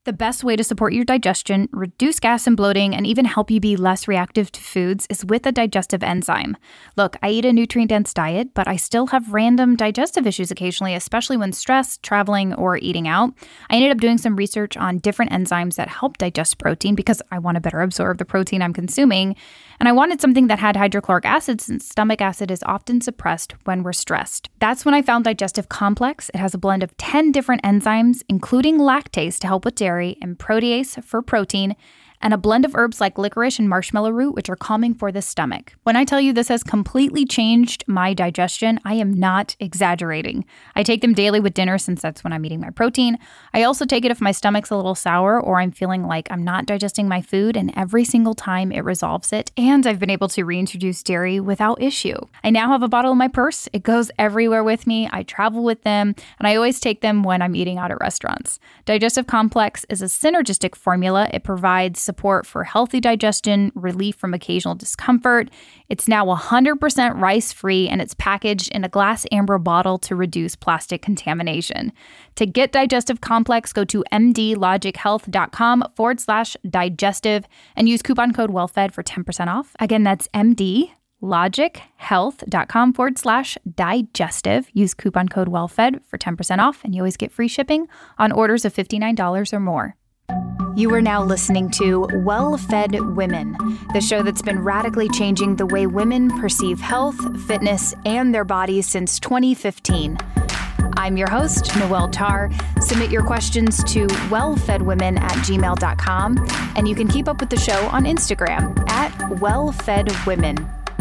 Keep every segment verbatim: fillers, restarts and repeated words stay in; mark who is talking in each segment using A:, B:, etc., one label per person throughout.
A: The best way to support your digestion, reduce gas and bloating, and even help you be less reactive to foods is with a digestive enzyme. Look, I eat a nutrient-dense diet, but I still have random digestive issues occasionally, especially when stressed, traveling, or eating out. I ended up doing some research on different enzymes that help digest protein because I want to better absorb the protein I'm consuming. And I wanted something that had hydrochloric acid since stomach acid is often suppressed when we're stressed. That's when I found Digestive Complex. It has a blend of ten different enzymes, including lactase to help with dairy, and protease for protein, and a blend of herbs like licorice and marshmallow root, which are calming for the stomach. When I tell you this has completely changed my digestion, I am not exaggerating. I take them daily with dinner since that's when I'm eating my protein. I also take it if my stomach's a little sour or I'm feeling like I'm not digesting my food, and every single time it resolves it, and I've been able to reintroduce dairy without issue. I now have a bottle in my purse. It goes everywhere with me. I travel with them, and I always take them when I'm eating out at restaurants. Digestive Complex is a synergistic formula. It provides support for healthy digestion, relief from occasional discomfort. It's now one hundred percent rice-free, and it's packaged in a glass amber bottle to reduce plastic contamination. To get Digestive Complex, go to mdlogichealth.com forward slash digestive and use coupon code WELLFED for ten percent off. Again, that's mdlogichealth.com forward slash digestive. Use coupon code WELLFED for ten percent off, and you always get free shipping on orders of fifty-nine dollars or more. You are now listening to Well-Fed Women, the show that's been radically changing the way women perceive health, fitness, and their bodies since twenty fifteen. I'm your host, Noelle Tarr. Submit your questions to wellfedwomen at gmail dot com, and you can keep up with the show on Instagram at wellfedwomen.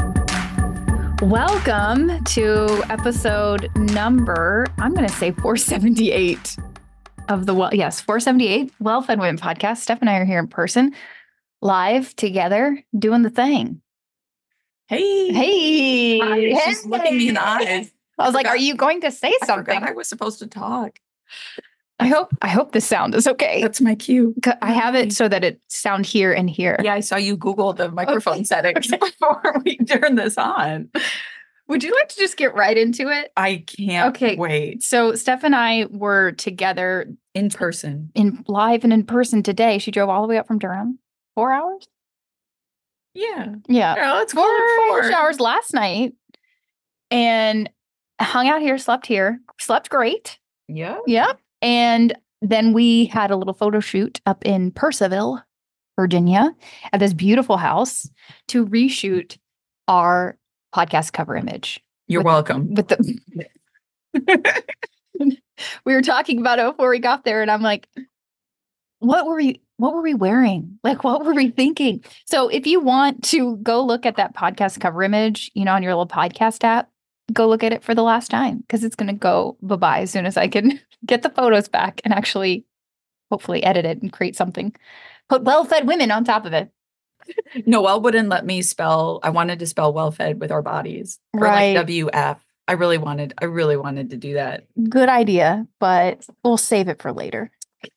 A: Welcome to episode number, I'm going to say four seventy-eight. Of the, well, yes, four seventy-eight Well-Fed Women podcast. Steph and I are here in person, live together, doing the thing.
B: Hey.
A: Hey.
B: Hi,
A: Hey.
B: she's looking me in the eyes.
A: I was like, are you going to say
B: I
A: something?
B: forgot I was supposed to talk.
A: I hope I hope the sound is okay.
B: That's my cue.
A: I have it so that it sound here and here.
B: Yeah, I saw you Google the microphone
A: Okay.
B: settings before we turn this on.
A: Would you like to just get right into it?
B: I can't
A: Okay.
B: wait.
A: So Steph and I were together
B: In person.
A: in live and in person today. She drove all the way up from Durham. Four hours?
B: Yeah.
A: Yeah.
B: Yeah, let's
A: Four
B: go for
A: hours last night and hung out here, slept here, slept great.
B: Yeah.
A: Yep. And then we had a little photo shoot up in Purcellville, Virginia, at this beautiful house to reshoot our podcast cover image.
B: You're
A: With-
B: welcome.
A: With the we were talking about it before we got there, and I'm like, what were we what were we wearing? Like, what were we thinking? So if you want to go look at that podcast cover image, you know, on your little podcast app, go look at it for the last time, because it's going to go bye-bye as soon as I can get the photos back and actually hopefully edit it and create something. Put Well-Fed Women on top of it.
B: Noelle wouldn't let me spell. I wanted to spell well-fed with our bodies. Or
A: Right.
B: like W F. I really wanted, I really wanted to do that.
A: Good idea, but we'll save it for later.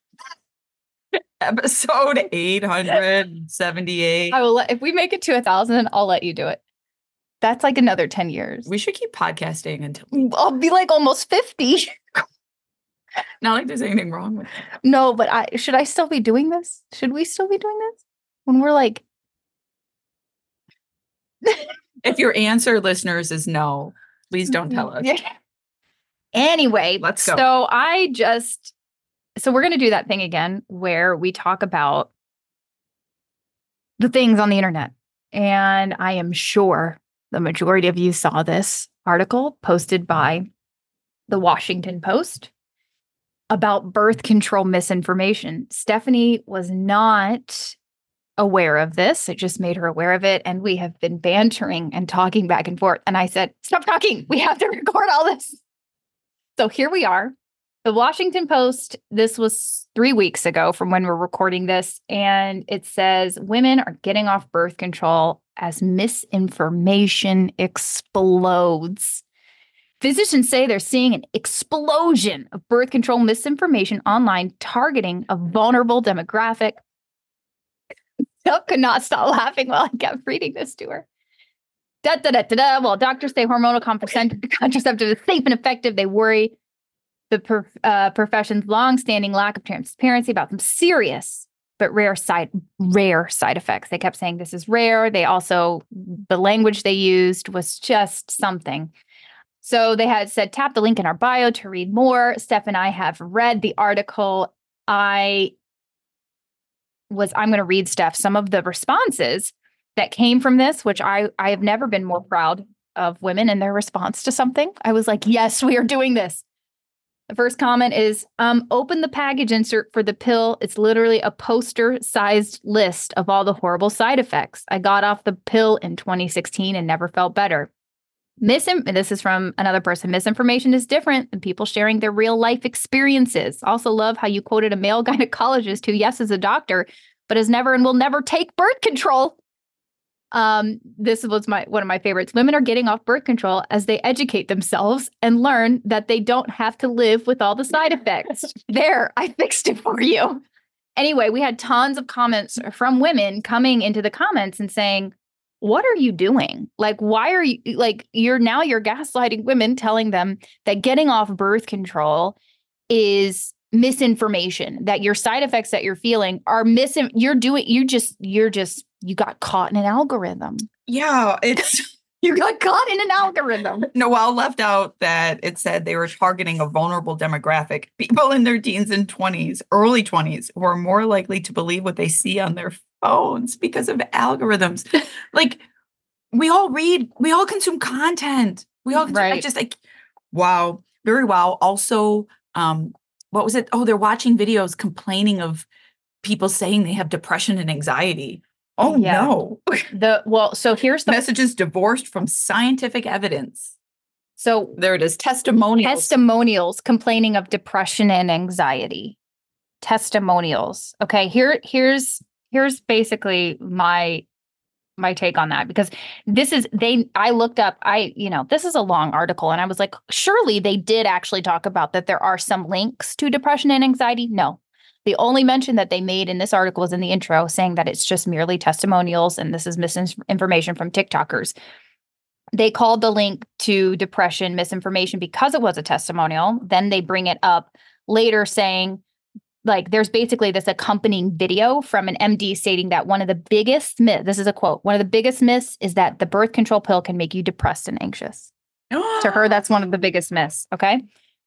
B: Episode eight hundred seventy-eight.
A: I will let, if we make it to a thousand, I'll let you do it. That's like another ten years.
B: We should keep podcasting until,
A: I'll be like almost fifty.
B: not like there's anything wrong with it.
A: No, but I should I still be doing this? Should we still be doing this? When we're like,
B: If your answer, listeners, is no, please don't tell us.
A: Yeah. Anyway,
B: Let's go.
A: So I just, so we're going to do that thing again where we talk about the things on the internet. And I am sure the majority of you saw this article posted by the Washington Post about birth control misinformation. Stephanie was not aware of this. It just made her aware of it. And we have been bantering and talking back and forth. And I said, stop talking. We have to record all this. So here we are. The Washington Post, this was three weeks ago from when we're recording this. And it says women are getting off birth control as misinformation explodes. Physicians say they're seeing an explosion of birth control misinformation online targeting a vulnerable demographic. Steph could not stop laughing while I kept reading this to her. Da, da, da, da, da. While doctors say hormonal contracept- contraceptive is safe and effective, they worry the prof- uh, profession's long-standing lack of transparency about some serious but rare side rare side effects. They kept saying this is rare. They also, the language they used was just something. So they had said, tap the link in our bio to read more. Steph and I have read the article. I was, I'm going to read, Steph, some of the responses that came from this, which I, I have never been more proud of women and their response to something. I was like, yes, we are doing this. The first comment is, um, open the package insert for the pill. It's literally a poster-sized list of all the horrible side effects. I got off the pill in twenty sixteen and never felt better. Misin- this is from another person. Misinformation is different than people sharing their real-life experiences. Also love how you quoted a male gynecologist who, yes, is a doctor, but has never and will never take birth control. Um, this was my one of my favorites. Women are getting off birth control as they educate themselves and learn that they don't have to live with all the side effects. There, I fixed it for you. Anyway, we had tons of comments from women coming into the comments and saying, what are you doing? Like, why are you like you're now you're gaslighting women, telling them that getting off birth control is misinformation, that your side effects that you're feeling are misin you're doing you just you're just you got caught in an algorithm.
B: Yeah, it's
A: you got caught in an algorithm.
B: Noelle left out that it said they were targeting a vulnerable demographic, people in their teens and twenties, early twenties, who are more likely to believe what they see on their phones because of algorithms. Like, we all read, we all consume content. We all
A: right.
B: I just like, wow, very wow. Also, um, what was it? Oh, they're watching videos complaining of people saying they have depression and anxiety. Oh,
A: yeah.
B: no.
A: The well, so here's the
B: messages divorced from scientific evidence.
A: So
B: there it is. Testimonials.
A: Testimonials complaining of depression and anxiety. Testimonials. Okay, here, here's here's basically my my take on that, because this is they I looked up, I, you know, this is a long article and I was like, surely they did actually talk about that there are some links to depression and anxiety. No. The only mention that they made in this article was in the intro, saying that it's just merely testimonials and this is misinformation from TikTokers. They called the link to depression misinformation because it was a testimonial. Then they bring it up later saying, like, there's basically this accompanying video from an M D stating that one of the biggest myths, this is a quote, one of the biggest myths is that the birth control pill can make you depressed and anxious. To her, that's one of the biggest myths. Okay.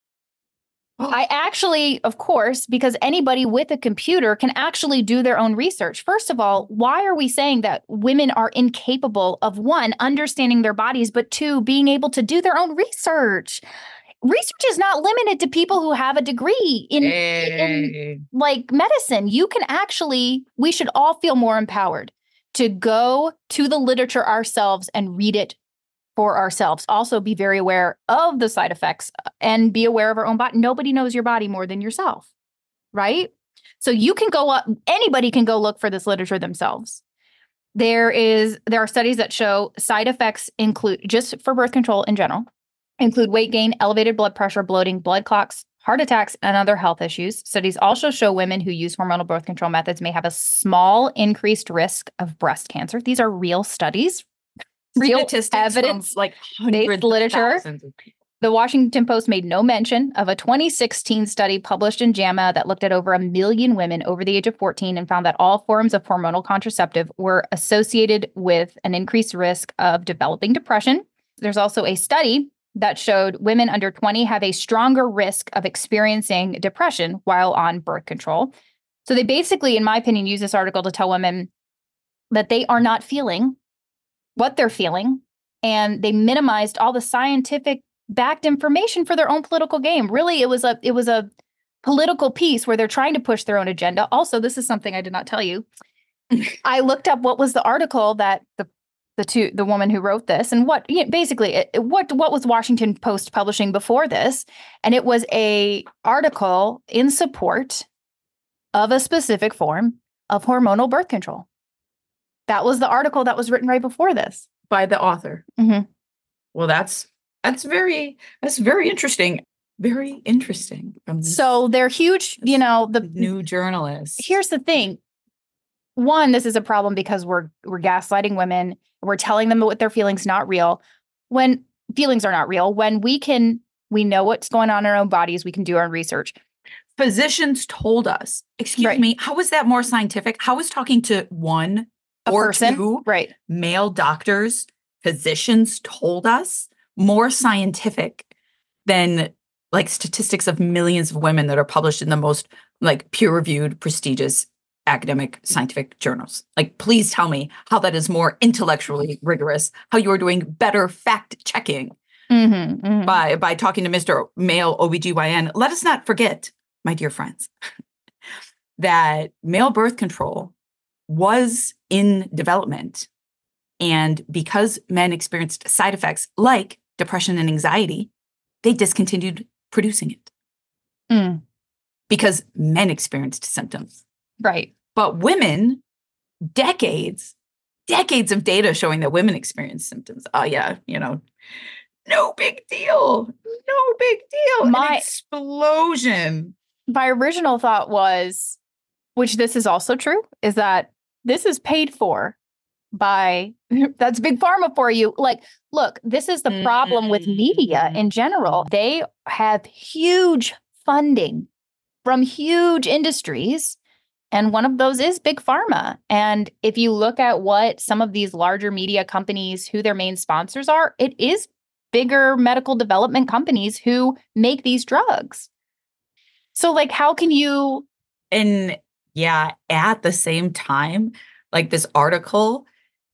A: I actually, of course, because anybody with a computer can actually do their own research. First of all, why are we saying that women are incapable of, one, understanding their bodies, but two, being able to do their own research? Research is not limited to people who have a degree in,
B: hey.
A: in like medicine. You can actually, we should all feel more empowered to go to the literature ourselves and read it for ourselves. Also be very aware of the side effects and be aware of our own body. Nobody knows your body more than yourself, right? So you can go up, anybody can go look for this literature themselves. There is, there are studies that show side effects include, just for birth control in general, include weight gain, elevated blood pressure, bloating, blood clots, heart attacks, and other health issues. Studies also show women who use hormonal birth control methods may have a small increased risk of breast cancer. These are real studies. Real
B: Statistics
A: evidence,
B: like hundreds
A: literature.
B: Of thousands of people.
A: The Washington Post made no mention of a twenty sixteen study published in JAMA that looked at over a million women over the age of fourteen and found that all forms of hormonal contraceptive were associated with an increased risk of developing depression. There's also a study that showed women under twenty have a stronger risk of experiencing depression while on birth control. So they basically, in my opinion, use this article to tell women that they are not feeling what they're feeling, and they minimized all the scientific backed information for their own political game. Really, it was a it was a political piece where they're trying to push their own agenda. Also, this is something I did not tell you. I looked up what was the article that the the two the woman who wrote this, and what you know, basically it, what what was Washington Post publishing before this, and it was a article in support of a specific form of hormonal birth control. That was the article that was written right before this
B: by the author.
A: Mm-hmm.
B: Well, that's that's very that's very interesting. Very interesting. From this,
A: so they're huge, you know, the
B: new journalists.
A: Here's the thing. One, this is a problem because we're we're gaslighting women. We're telling them what their feelings not real. When feelings are not real, when we can We know what's going on in our own bodies. We can do our own research.
B: Physicians told us, excuse
A: Right.
B: me, how is that more scientific? How is talking to one
A: A
B: or
A: person,
B: two
A: right?
B: male doctors, physicians told us more scientific than like statistics of millions of women that are published in the most like peer-reviewed, prestigious academic scientific journals. Like, please tell me how that is more intellectually rigorous, how you are doing better fact checking
A: Mm-hmm, mm-hmm.
B: by, by talking to Mister Male O B G Y N. Let us not forget, my dear friends, that male birth control was in development. And because men experienced side effects like depression and anxiety, they discontinued producing it.
A: Mm.
B: Because men experienced symptoms.
A: Right.
B: But women, decades, decades of data showing that women experience symptoms. Oh, yeah, you know, no big deal. No big deal.
A: My-
B: An explosion.
A: My original thought was, which this is also true, is that this is paid for by, that's big pharma for you. Like, look, this is the problem with media in general. They have huge funding from huge industries, and one of those is big pharma. And if you look at what some of these larger media companies, who their main sponsors are, it is bigger medical development companies who make these drugs. So, like, how can you...
B: And yeah, at the same time, like this article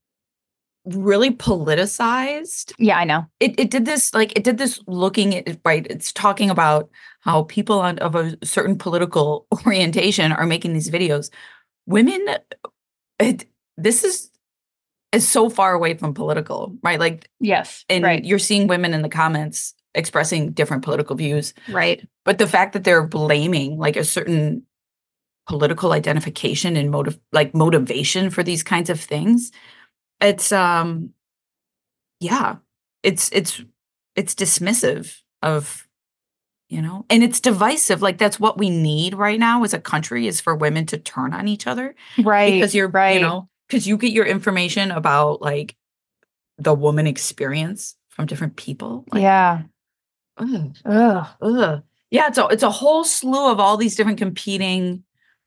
B: really politicized.
A: Yeah, I know.
B: It it did this, like, it did this looking at, right, it's talking about how people on, of a certain political orientation are making these videos. Women, it, this is is so far away from political, right? Like,
A: yes,
B: and
A: right.
B: you're seeing women in the comments expressing different political views.
A: Right.
B: But the fact that they're blaming like a certain political identification and motive, like motivation for these kinds of things, it's um yeah, it's it's it's dismissive of, you know, and it's divisive. Like, that's what we need right now as a country, is for women to turn on each other.
A: Right.
B: Because you're,
A: right.
B: you know, because you get your information about like the woman experience from different people. Like,
A: yeah.
B: ugh,
A: Ugh.
B: ugh. Yeah, it's a, it's a whole slew of all these different competing,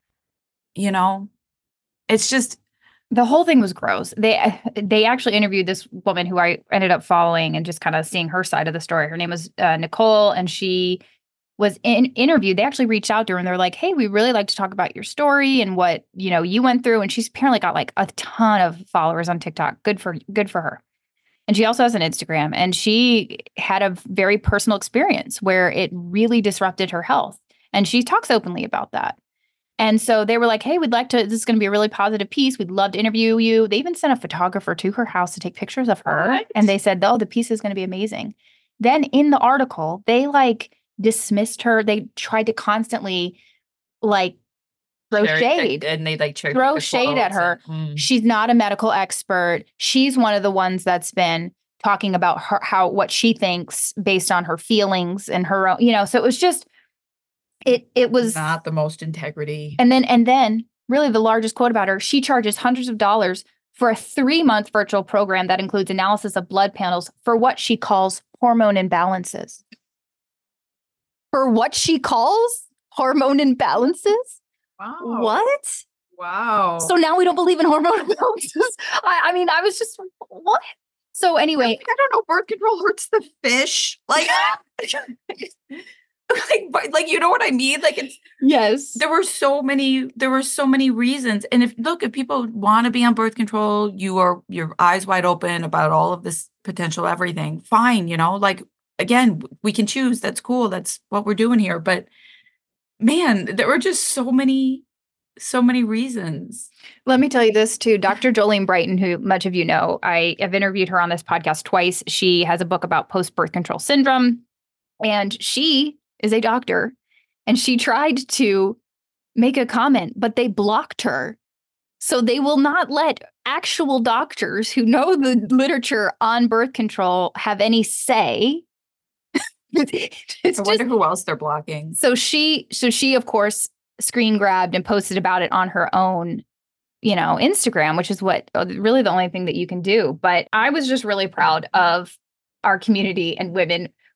B: you know, it's just,
A: the whole thing was gross. They they actually interviewed this woman who I ended up following and just kind of seeing her side of the story. Her name was uh, Nicole, and she was in interviewed. They actually reached out to her and they're like, "Hey, we really like to talk about your story and what, you know, you went through." And she's apparently got like a ton of followers on TikTok. Good for good for her. And she also has an Instagram, and she had a very personal experience where it really disrupted her health. And she talks openly about that. And so they were like, "Hey, we'd like to, this is going to be a really positive piece. We'd love to interview you." They even sent a photographer to her house to take pictures of her.
B: What?
A: And they said, "Oh, the piece is going to be amazing." Then in the article, they like dismissed her. They tried to constantly like throw
B: cherry-
A: shade.
B: and they like cherry
A: Throw
B: pick the
A: shade at
B: quotes
A: her.
B: and- mm.
A: She's not a medical expert. She's one of the ones that's been talking about her, how, what she thinks based on her feelings and her own, you know, so it was just, it, it was
B: not the most integrity.
A: And then, and then really the largest quote about her, she charges hundreds of dollars for a three month virtual program that includes analysis of blood panels for what she calls hormone imbalances. For what she calls hormone imbalances?
B: Wow.
A: What?
B: Wow.
A: So now we don't believe in hormone imbalances. I, I mean, I was just, what? So anyway,
B: Like, I don't know, birth control hurts the fish. Like, like, like, you know what I mean? Like, it's,
A: yes,
B: there were so many, there were so many reasons. And if, look, if people want to be on birth control, you are, your eyes wide open about all of this potential everything, fine, you know, like, again, we can choose. That's cool. That's what we're doing here. But man, there were just so many, so many reasons.
A: Let me tell you this too. Doctor Jolene Brighton, who much of you know, I have interviewed her on this podcast twice. She has a book about post-birth control syndrome, and she is a doctor, and she tried to make a comment, but they blocked her. So they will not let actual doctors who know the literature on birth control have any say. It's
B: I wonder
A: just,
B: who else they're blocking.
A: so she, so she, of course, screen grabbed and posted about it on her own, you know, Instagram, which is what really the only thing that you can do. But I was just really proud of our community and women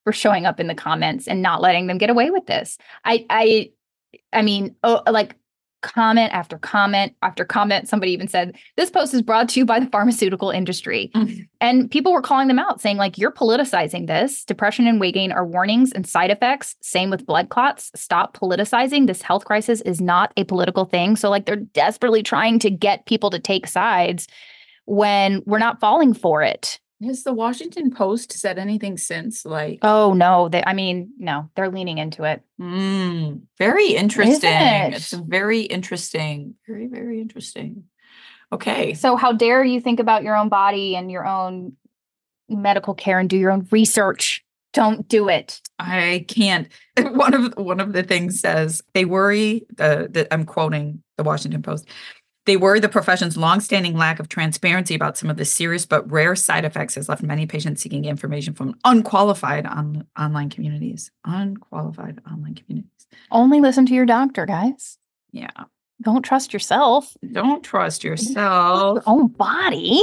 A: for showing up in the comments and not letting them get away with this. I, I, I mean, oh, like comment after comment after comment. Somebody even said, this post is brought to you by the pharmaceutical industry. Mm-hmm. And people were calling them out saying like, you're politicizing this. Depression and weight gain are warnings and side effects. Same with blood clots. Stop politicizing. This health crisis is not a political thing. So like they're desperately trying to get people to take sides when we're not falling for it.
B: Has the Washington Post said anything since? Like,
A: oh no, they, I mean, no, they're leaning into it.
B: Mm, very interesting.
A: It?
B: It's very interesting. Very, very interesting. Okay.
A: So how dare you think about your own body and your own medical care and do your own research? Don't do it.
B: I can't. One of one of the things says they worry. Uh, that I'm quoting the Washington Post. They worry the profession's longstanding lack of transparency about some of the serious but rare side effects has left many patients seeking information from unqualified on, online communities. Unqualified online communities.
A: Only listen to your doctor, guys.
B: Yeah.
A: Don't trust yourself.
B: Don't trust yourself.
A: Your own body.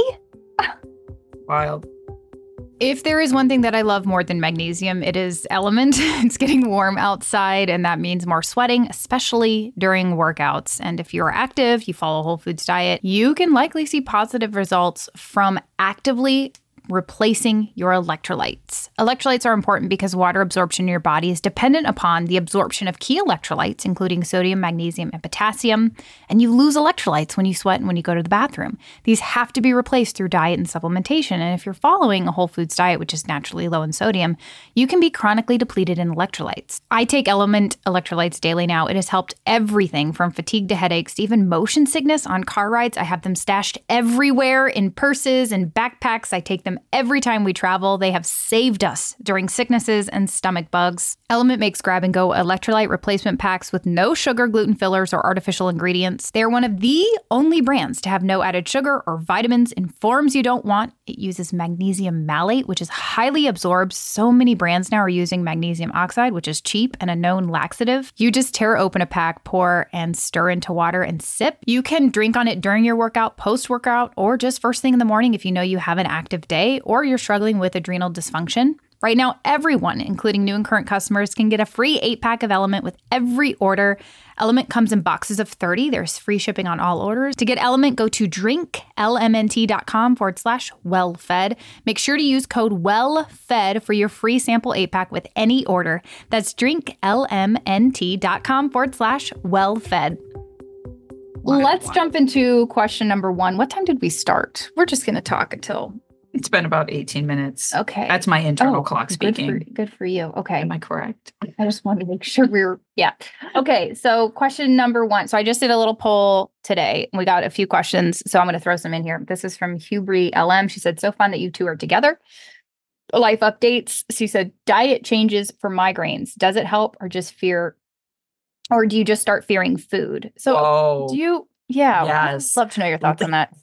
B: Wild.
A: If there is one thing that I love more than magnesium, it is Element. It's getting warm outside, and that means more sweating, especially during workouts. And if you're active, you follow a whole foods diet, you can likely see positive results from actively replacing your electrolytes. Electrolytes are important because water absorption in your body is dependent upon the absorption of key electrolytes, including sodium, magnesium, and potassium. And you lose electrolytes when you sweat and when you go to the bathroom. These have to be replaced through diet and supplementation. And if you're following a whole foods diet, which is naturally low in sodium, you can be chronically depleted in electrolytes. I take Element electrolytes daily now. It has helped everything from fatigue to headaches to even motion sickness on car rides. I have them stashed everywhere in purses and backpacks. I take them every time we travel. They have saved us during sicknesses and stomach bugs. Element makes grab-and-go electrolyte replacement packs with no sugar, gluten fillers, or artificial ingredients. They're one of the only brands to have no added sugar or vitamins in forms you don't want. It uses magnesium malate, which is highly absorbed. So many brands now are using magnesium oxide, which is cheap and a known laxative. You just tear open a pack, pour, and stir into water and sip. You can drink on it during your workout, post-workout, or just first thing in the morning if you know you have an active day or you're struggling with adrenal dysfunction. Right now, everyone, including new and current customers, can get a free eight-pack of Element with every order. Element comes in boxes of thirty. There's free shipping on all orders. To get Element, go to drinklmnt.com forward slash wellfed. Make sure to use code WELLFED for your free sample eight-pack with any order. That's drinklmnt.com forward slash wellfed. Let's jump into question number one. What time did we start? We're just going to talk until...
B: It's been about eighteen minutes.
A: Okay.
B: That's my internal
A: oh,
B: clock speaking.
A: Good for, good for you. Okay.
B: Am I correct?
A: I just wanted to make sure we were, yeah. Okay. So question number one. So I just did a little poll today. We got a few questions. So I'm going to throw some in here. This is from Hubry L M. She said, so fun that you two are together. Life updates. She said, diet changes for migraines. Does it help or just fear, or do you just start fearing food? So
B: Whoa.
A: do you, yeah.
B: Yes.
A: I'd love to know your thoughts on that.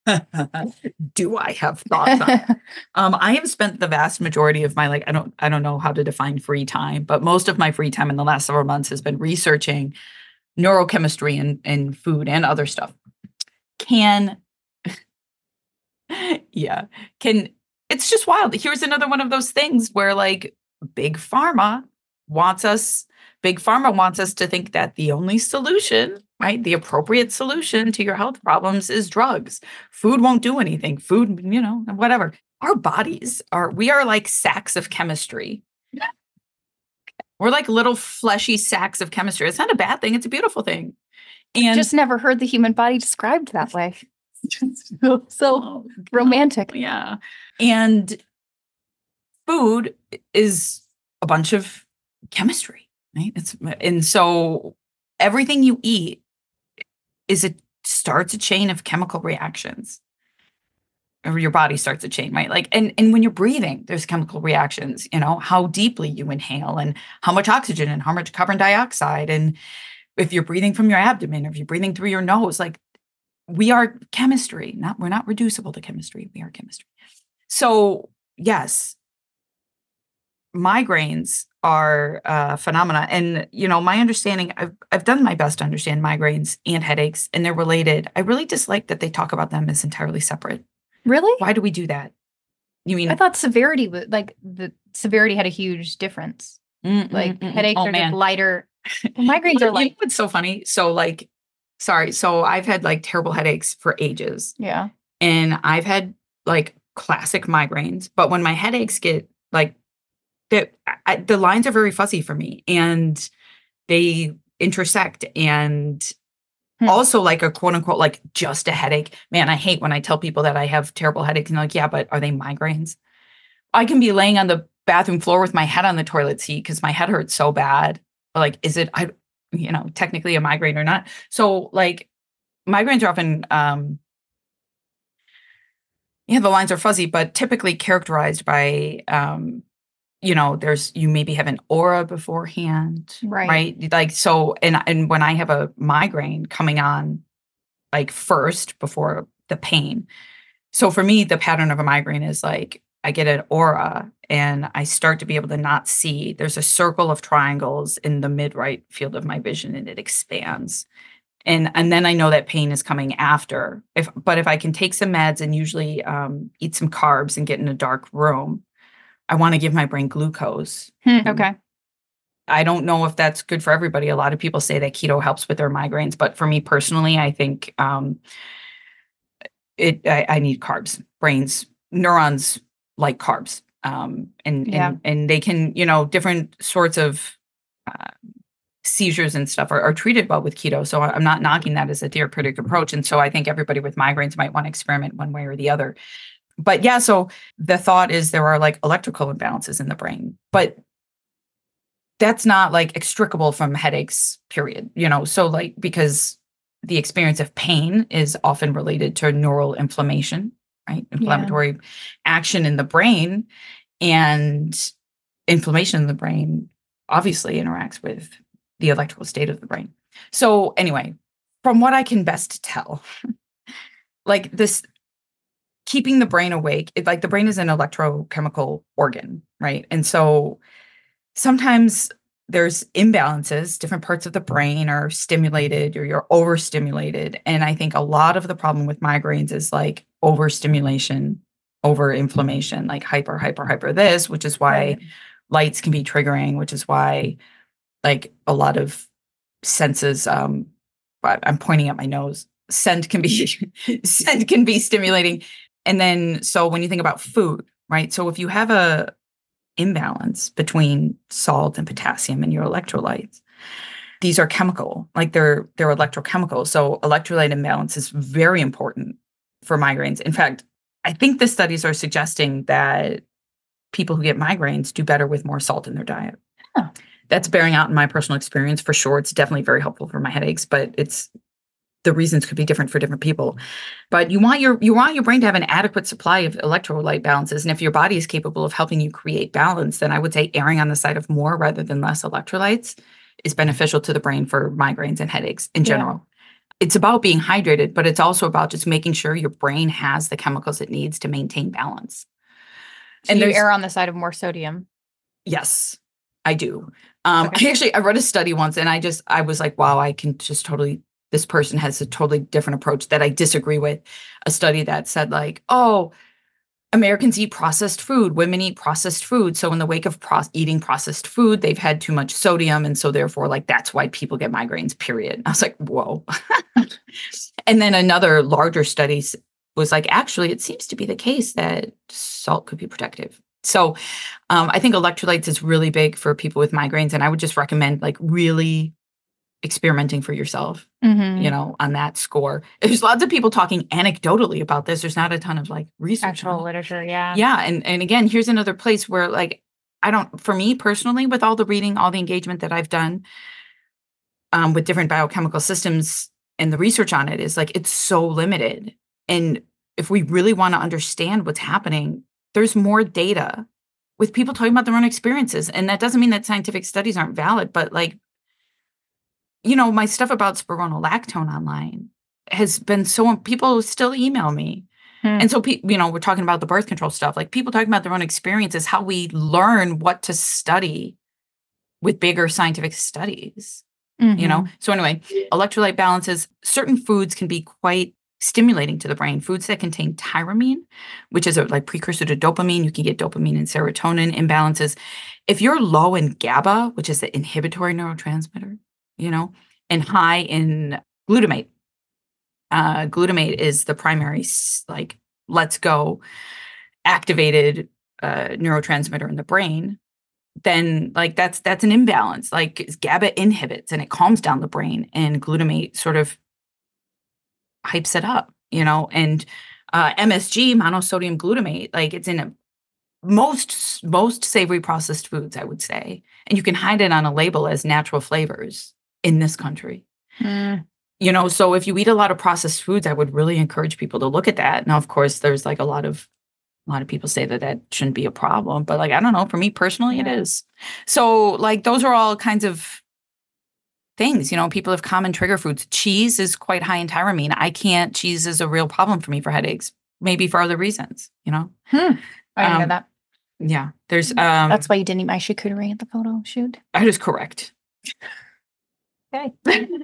B: Do I have thoughts on it? um, I have spent the vast majority of my, like, I don't, I don't know how to define free time, but most of my free time in the last several months has been researching neurochemistry and, and food and other stuff. Can, yeah, can, it's just wild. Here's another one of those things where like big pharma wants us, big pharma wants us to think that the only solution, right, the appropriate solution to your health problems is drugs. Food won't do anything. Food, you know, whatever. Our bodies are, we are like sacks of chemistry. We're like little fleshy sacks of chemistry. It's not a bad thing. It's a beautiful thing. And
A: I just never heard the human body described that way. so so oh, romantic.
B: Yeah. And food is a bunch of chemistry, right? It's, and so everything you eat is it starts a chain of chemical reactions. Or your body starts a chain, right? Like, and, and when you're breathing, there's chemical reactions, you know, how deeply you inhale and how much oxygen and how much carbon dioxide. And if you're breathing from your abdomen, or if you're breathing through your nose, like we are chemistry, not, we're not reducible to chemistry. We are chemistry. So yes, migraines are a phenomena. And, you know, my understanding, I've, I've done my best to understand migraines and headaches, and they're related. I really dislike that they talk about them as entirely separate.
A: Really?
B: Why do we do that? You mean
A: I thought severity was like the severity had a huge difference.
B: Mm-mm,
A: like
B: mm-mm.
A: headaches
B: oh,
A: are
B: man.
A: just lighter. Well, migraines
B: You
A: are like,
B: know what's so funny? So like, sorry. So I've had like terrible headaches for ages.
A: yeah.
B: And I've had like classic migraines, but when my headaches get like, the, I, the lines are very fuzzy for me and they intersect. And
A: Hmm.
B: also like a quote unquote, like just a headache. Man, I hate when I tell people that I have terrible headaches and they're like, yeah, but are they migraines? I can be laying on the bathroom floor with my head on the toilet seat because my head hurts so bad. Like, is it, I, you know, technically a migraine or not? So like migraines are often, um, yeah, the lines are fuzzy, but typically characterized by, um, you know, there's, you maybe have an aura beforehand,
A: Right.
B: right? Like, so, and, and when I have a migraine coming on, like first before the pain. So for me, the pattern of a migraine is like, I get an aura and I start to be able to not see. There's a circle of triangles in the mid-right field of my vision and it expands. And and then I know that pain is coming after. If but if I can take some meds and usually um, eat some carbs and get in a dark room, I want to give my brain glucose.
A: Hmm, okay.
B: I don't know if that's good for everybody. A lot of people say that keto helps with their migraines, but for me personally, I think um, it. I, I need carbs. Brains, neurons like carbs, um, and
A: Yeah.
B: and and they can, you know, different sorts of uh, seizures and stuff are, are treated well with keto. So I'm not knocking that as a therapeutic approach. And so I think everybody with migraines might want to experiment one way or the other. But yeah, so the thought is there are like electrical imbalances in the brain, but that's not like extricable from headaches, period. You know, so like because the experience of pain is often related to neural inflammation, right? Inflammatory action in the brain, and inflammation in the brain obviously interacts with the electrical state of the brain. So anyway, from what I can best tell, like this keeping the brain awake, it, like the brain is an electrochemical organ, right? And so sometimes there's imbalances, different parts of the brain are stimulated or you're overstimulated. And I think a lot of the problem with migraines is like overstimulation, overinflammation, like hyper, hyper, hyper this, which is why
A: Right.
B: lights can be triggering, which is why like a lot of senses, um, I- I'm pointing at my nose, scent can be scent can be stimulating. And then so when you think about food, right? So if you have a imbalance between salt and potassium in your electrolytes, these are chemical, like they're they're electrochemical. So electrolyte imbalance is very important for migraines. In fact, I think the studies are suggesting that people who get migraines do better with more salt in their diet.
A: Huh.
B: That's bearing out in my personal experience for sure. It's definitely very helpful for my headaches, but it's the reasons could be different for different people. But you want your you want your brain to have an adequate supply of electrolyte balances. And if your body is capable of helping you create balance, then I would say erring on the side of more rather than less electrolytes is beneficial to the brain for migraines and headaches in general. Yeah. It's about being hydrated, but it's also about just making sure your brain has the chemicals it needs to maintain balance.
A: So and you err on the side of more sodium.
B: Yes, I do. Um,
A: Okay.
B: I actually, I read a study once and I just, I was like, wow, I can just totally, this person has a totally different approach that I disagree with. A study that said like, oh, Americans eat processed food. Women eat processed food. So in the wake of pro- eating processed food, they've had too much sodium. And so therefore, like, that's why people get migraines, period. I was like, whoa. And then another larger study was like, actually, it seems to be the case that salt could be protective. So um, I think electrolytes is really big for people with migraines. And I would just recommend like really experimenting for yourself, mm-hmm. you know, on that score. There's lots of people talking anecdotally about this. There's not a ton of like research.
A: Actual literature, yeah.
B: Yeah. And, and again, here's another place where like, I don't, for me personally, with all the reading, all the engagement that I've done um, with different biochemical systems and the research on it is like, it's so limited. And if we really want to understand what's happening, there's more data with people talking about their own experiences. And that doesn't mean that scientific studies aren't valid, but like, you know, my stuff about spironolactone online has been so, people still email me. Hmm. And so, you know, we're talking about the birth control stuff, like people talking about their own experiences, how we learn what to study with bigger scientific studies, mm-hmm. you know? So anyway, electrolyte balances, certain foods can be quite stimulating to the brain. Foods that contain tyramine, which is a like precursor to dopamine. You can get dopamine and serotonin imbalances. If you're low in GABA, which is the inhibitory neurotransmitter, you know, and high in glutamate. Uh, glutamate is the primary, like, let's go activated uh, neurotransmitter in the brain. Then, like, that's that's an imbalance. Like, GABA inhibits and it calms down the brain, and glutamate sort of hypes it up, you know. And uh, M S G, monosodium glutamate, like, it's in a, most most savory processed foods, I would say, and you can hide it on a label as natural flavors in this country.
A: Mm.
B: You know, so if you eat a lot of processed foods, I would really encourage people to look at that. Now, of course, there's like a lot of a lot of people say that that shouldn't be a problem, but like, I don't know, for me personally,
A: Yeah.
B: it is. So like, those are all kinds of things, you know, people have common trigger foods. Cheese is quite high in tyramine. I can't, cheese is a real problem for me for headaches, maybe for other reasons, you know?
A: Hmm. I didn't
B: Um,
A: know that.
B: Yeah, there's, um,
A: That's why you didn't eat my charcuterie at the photo shoot.
B: that is correct.
A: Okay.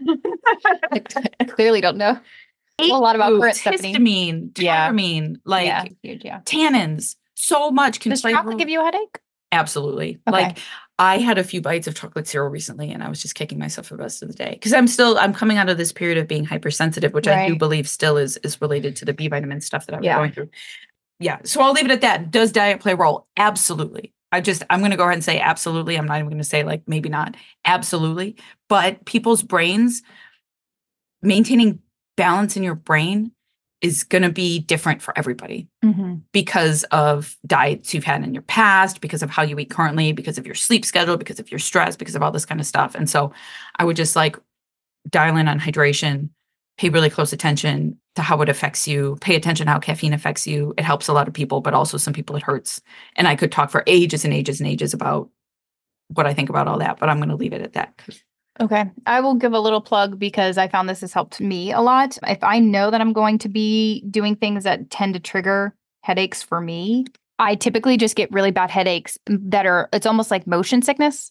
A: I clearly don't know a lot about
B: Ooh,
A: current Stephanie.
B: histamine,
A: Yeah.
B: tyramine, like
A: yeah, huge, yeah.
B: tannins, so much can
A: Does
B: flavor-
A: chocolate give you a headache?
B: Absolutely.
A: Okay.
B: Like, I had a few bites of chocolate cereal recently, and I was just kicking myself for the rest of the day because I'm still I'm coming out of this period of being hypersensitive, which I do
A: Right.
B: believe still is is related to the B vitamin stuff that I was
A: Yeah.
B: going through. Yeah. So I'll leave it at that. Does diet play a role? Absolutely. I just I'm going to go ahead and say absolutely. I'm not even going to say like maybe not. Absolutely. But people's brains, maintaining balance in your brain is going to be different for everybody.
A: Mm-hmm.
B: Because of diets you've had in your past, because of how you eat currently, because of your sleep schedule, because of your stress, because of all this kind of stuff. And so I would just like dial in on hydration, pay really close attention to how it affects you, pay attention to how caffeine affects you. It helps a lot of people, but also some people it hurts. And I could talk for ages and ages and ages about what I think about all that, but I'm going to leave it at that.
A: Okay. I will give a little plug because I found this has helped me a lot. If I know that I'm going to be doing things that tend to trigger headaches for me, I typically just get really bad headaches that are, it's almost like motion sickness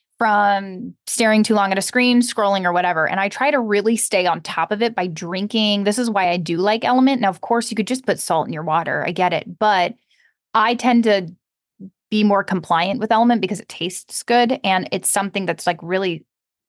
A: from staring too long at a screen, scrolling or whatever. And I try to really stay on top of it by drinking. This is why I do like Element. Now, of course, you could just put salt in your water. I get it. But I tend to be more compliant with Element because it tastes good. And it's something that's like really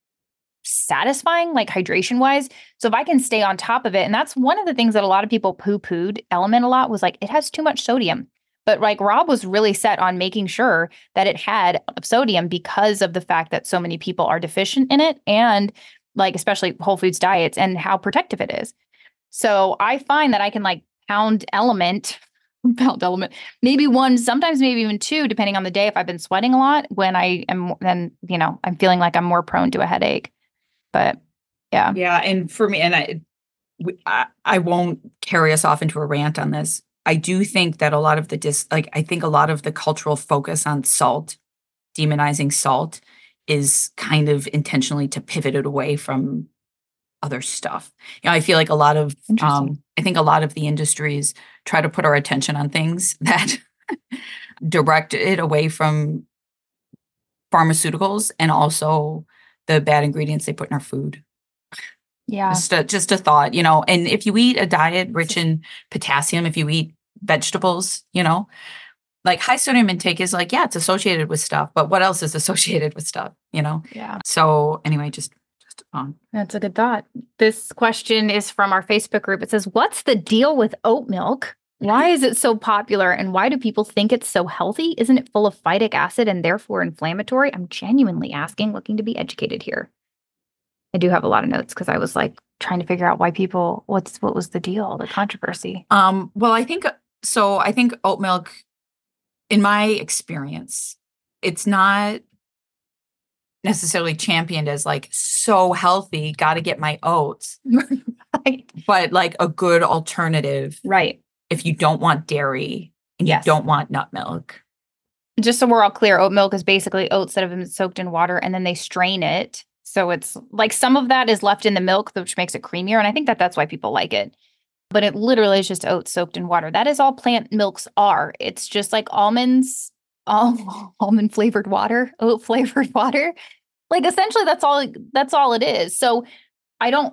A: satisfying, like hydration wise. So if I can stay on top of it, and that's one of the things that a lot of people poo-pooed Element a lot was like, it has too much sodium. But like Rob was really set on making sure that it had sodium because of the fact that so many people are deficient in it, and like especially Whole Foods diets and how protective it is. So I find that I can like pound Element, pound Element, maybe one, sometimes maybe even two, depending on the day if I've been sweating a lot, when I am then, you know, I'm feeling like I'm more prone to a headache. But yeah.
B: Yeah. And for me, and I, I, I won't carry us off into a rant on this. I do think that a lot of the dis, like, I think a lot of the cultural focus on salt, demonizing salt, is kind of intentionally to pivot it away from other stuff. You know, I feel like a lot of, um, I think a lot of the industries try to put our attention on things that direct it away from pharmaceuticals and also the bad ingredients they put in our food.
A: Yeah.
B: Just a, just a thought, you know, and if you eat a diet rich in potassium, if you eat vegetables, you know, like high sodium intake is like, yeah, it's associated with stuff, but what else is associated with stuff, you know?
A: Yeah.
B: So anyway, just, just on.
A: That's a good thought. This question is from our Facebook group. It says, what's the deal with oat milk? Why is it so popular and why do people think it's so healthy? Isn't it full of phytic acid and therefore inflammatory? I'm genuinely asking, looking to be educated here. I do have a lot of notes because I was like trying to figure out why people, what's, what was the deal, the controversy?
B: Um, well, I think, so I think oat milk, in my experience, it's not necessarily championed as like so healthy, got to get my oats,
A: Right.
B: but like a good alternative.
A: Right.
B: If you don't want dairy and
A: Yes.
B: you don't want nut milk.
A: Just so we're all clear, oat milk is basically oats that have been soaked in water and then they strain it. So it's like some of that is left in the milk, which makes it creamier. And I think that that's why people like it. But it literally is just oats soaked in water. That is all plant milks are. It's just like almonds, all almond flavored water, oat flavored water. Like essentially that's all, that's all it is. So I don't,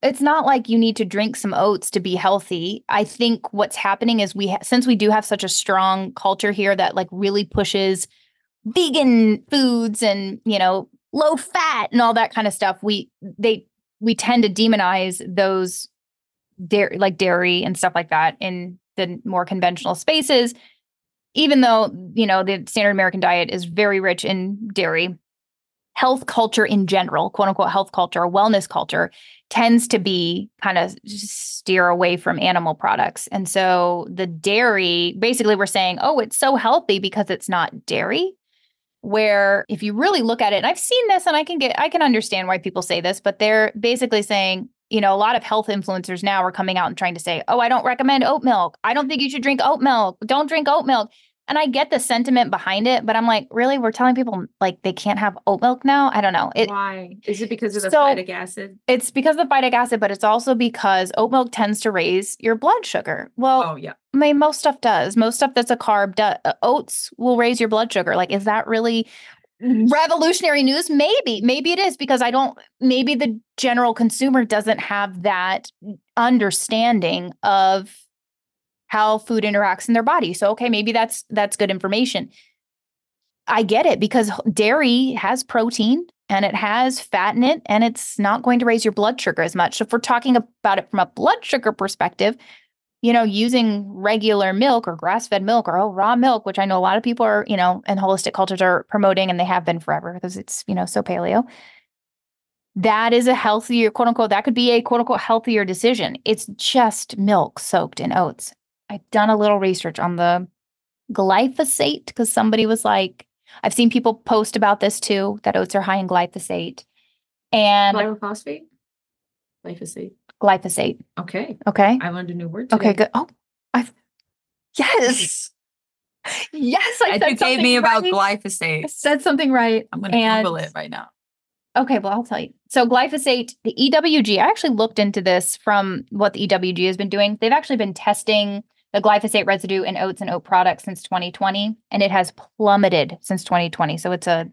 A: it's not like you need to drink some oats to be healthy. I think what's happening is we, ha- since we do have such a strong culture here that like really pushes vegan foods and, you know, low fat and all that kind of stuff, we, they, we tend to demonize those dairy, like dairy and stuff like that in the more conventional spaces, even though, you know, the standard American diet is very rich in dairy. Health culture in general, quote unquote, health culture or wellness culture tends to be kind of steer away from animal products. And so the dairy, basically we're saying, oh, it's so healthy because it's not dairy. Where if you really look at it, and I've seen this and I can get, I can understand why people say this, but they're basically saying, you know, a lot of health influencers now are coming out and trying to say, oh, I don't recommend oat milk. I don't think you should drink oat milk. Don't drink oat milk. And I get the sentiment behind it, but I'm like, really? We're telling people like they can't have oat milk now? I don't know. It,
C: Why? Is it because of the
A: so
C: phytic acid?
A: It's because of the phytic acid, but it's also because oat milk tends to raise your blood sugar. Well,
C: Oh, yeah.
A: I mean, most stuff does. Most stuff that's a carb, do, uh, oats will raise your blood sugar. Like, is that really revolutionary news? Maybe. Maybe it is because I don't, maybe the general consumer doesn't have that understanding of how food interacts in their body. So, okay, maybe that's that's good information. I get it because dairy has protein and it has fat in it, and it's not going to raise your blood sugar as much. So if we're talking about it from a blood sugar perspective, you know, using regular milk or grass-fed milk or oh, raw milk, which I know a lot of people are, you know, and holistic cultures are promoting, and they have been forever because it's, you know, so paleo. That is a healthier, quote unquote, that could be a quote unquote healthier decision. It's just milk soaked in oats. I've done a little research on the glyphosate because somebody was like, I've seen people post about this too, that oats are high in glyphosate and
C: Glyphosate? Glyphosate.
A: glyphosate.
C: Okay.
A: Okay.
C: I learned a new word today.
A: Okay, good. Oh, I've, yes. Yes, I said
B: Educate
A: something
B: me about
A: right.
B: glyphosate.
A: I said something right.
B: I'm going to
A: And-
B: Google it right now.
A: Okay, well, I'll tell you. So glyphosate, the E W G, I actually looked into this from what the E W G has been doing. They've actually been testing the glyphosate residue in oats and oat products since twenty twenty, and it has plummeted since twenty twenty. So it's a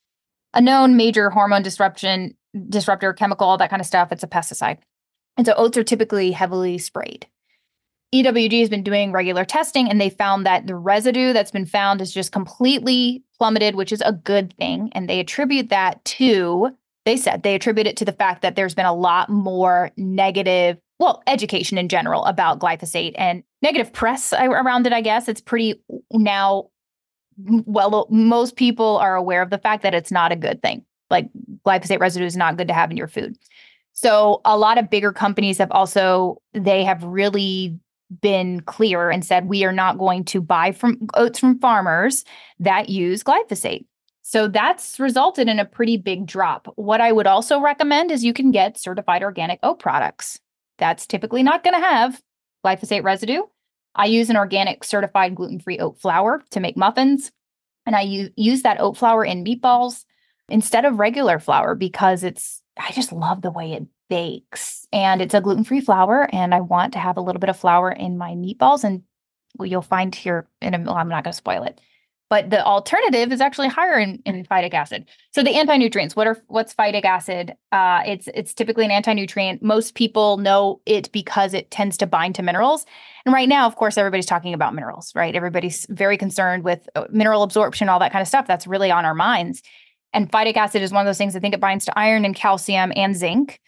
A: a known major hormone disruption, disruptor, chemical, all that kind of stuff. It's a pesticide. And so oats are typically heavily sprayed. E W G has been doing regular testing, and they found that the residue that's been found is just completely plummeted, which is a good thing. And they attribute that to, they said, they attribute it to the fact that there's been a lot more negative, well, education in general about glyphosate and negative press around it, I guess. It's pretty now, well, most people are aware of the fact that it's not a good thing. Like glyphosate residue is not good to have in your food. So a lot of bigger companies have also, they have really been clear and said, we are not going to buy from oats from farmers that use glyphosate. So that's resulted in a pretty big drop. What I would also recommend is you can get certified organic oat products. That's typically not going to have glyphosate residue. I use an organic certified gluten-free oat flour to make muffins, and I use, use that oat flour in meatballs instead of regular flour because it's, I just love the way it bakes, and it's a gluten-free flour, and I want to have a little bit of flour in my meatballs, and well, you'll find here in a, well, I'm not going to spoil it, but the alternative is actually higher in, in phytic acid. So the anti-nutrients, what are, what's phytic acid? Uh, it's, it's typically an anti-nutrient. Most people know it because it tends to bind to minerals. And right now, of course, everybody's talking about minerals, right? Everybody's very concerned with mineral absorption, all that kind of stuff. That's really on our minds. And phytic acid is one of those things. I think it binds to iron and calcium and zinc.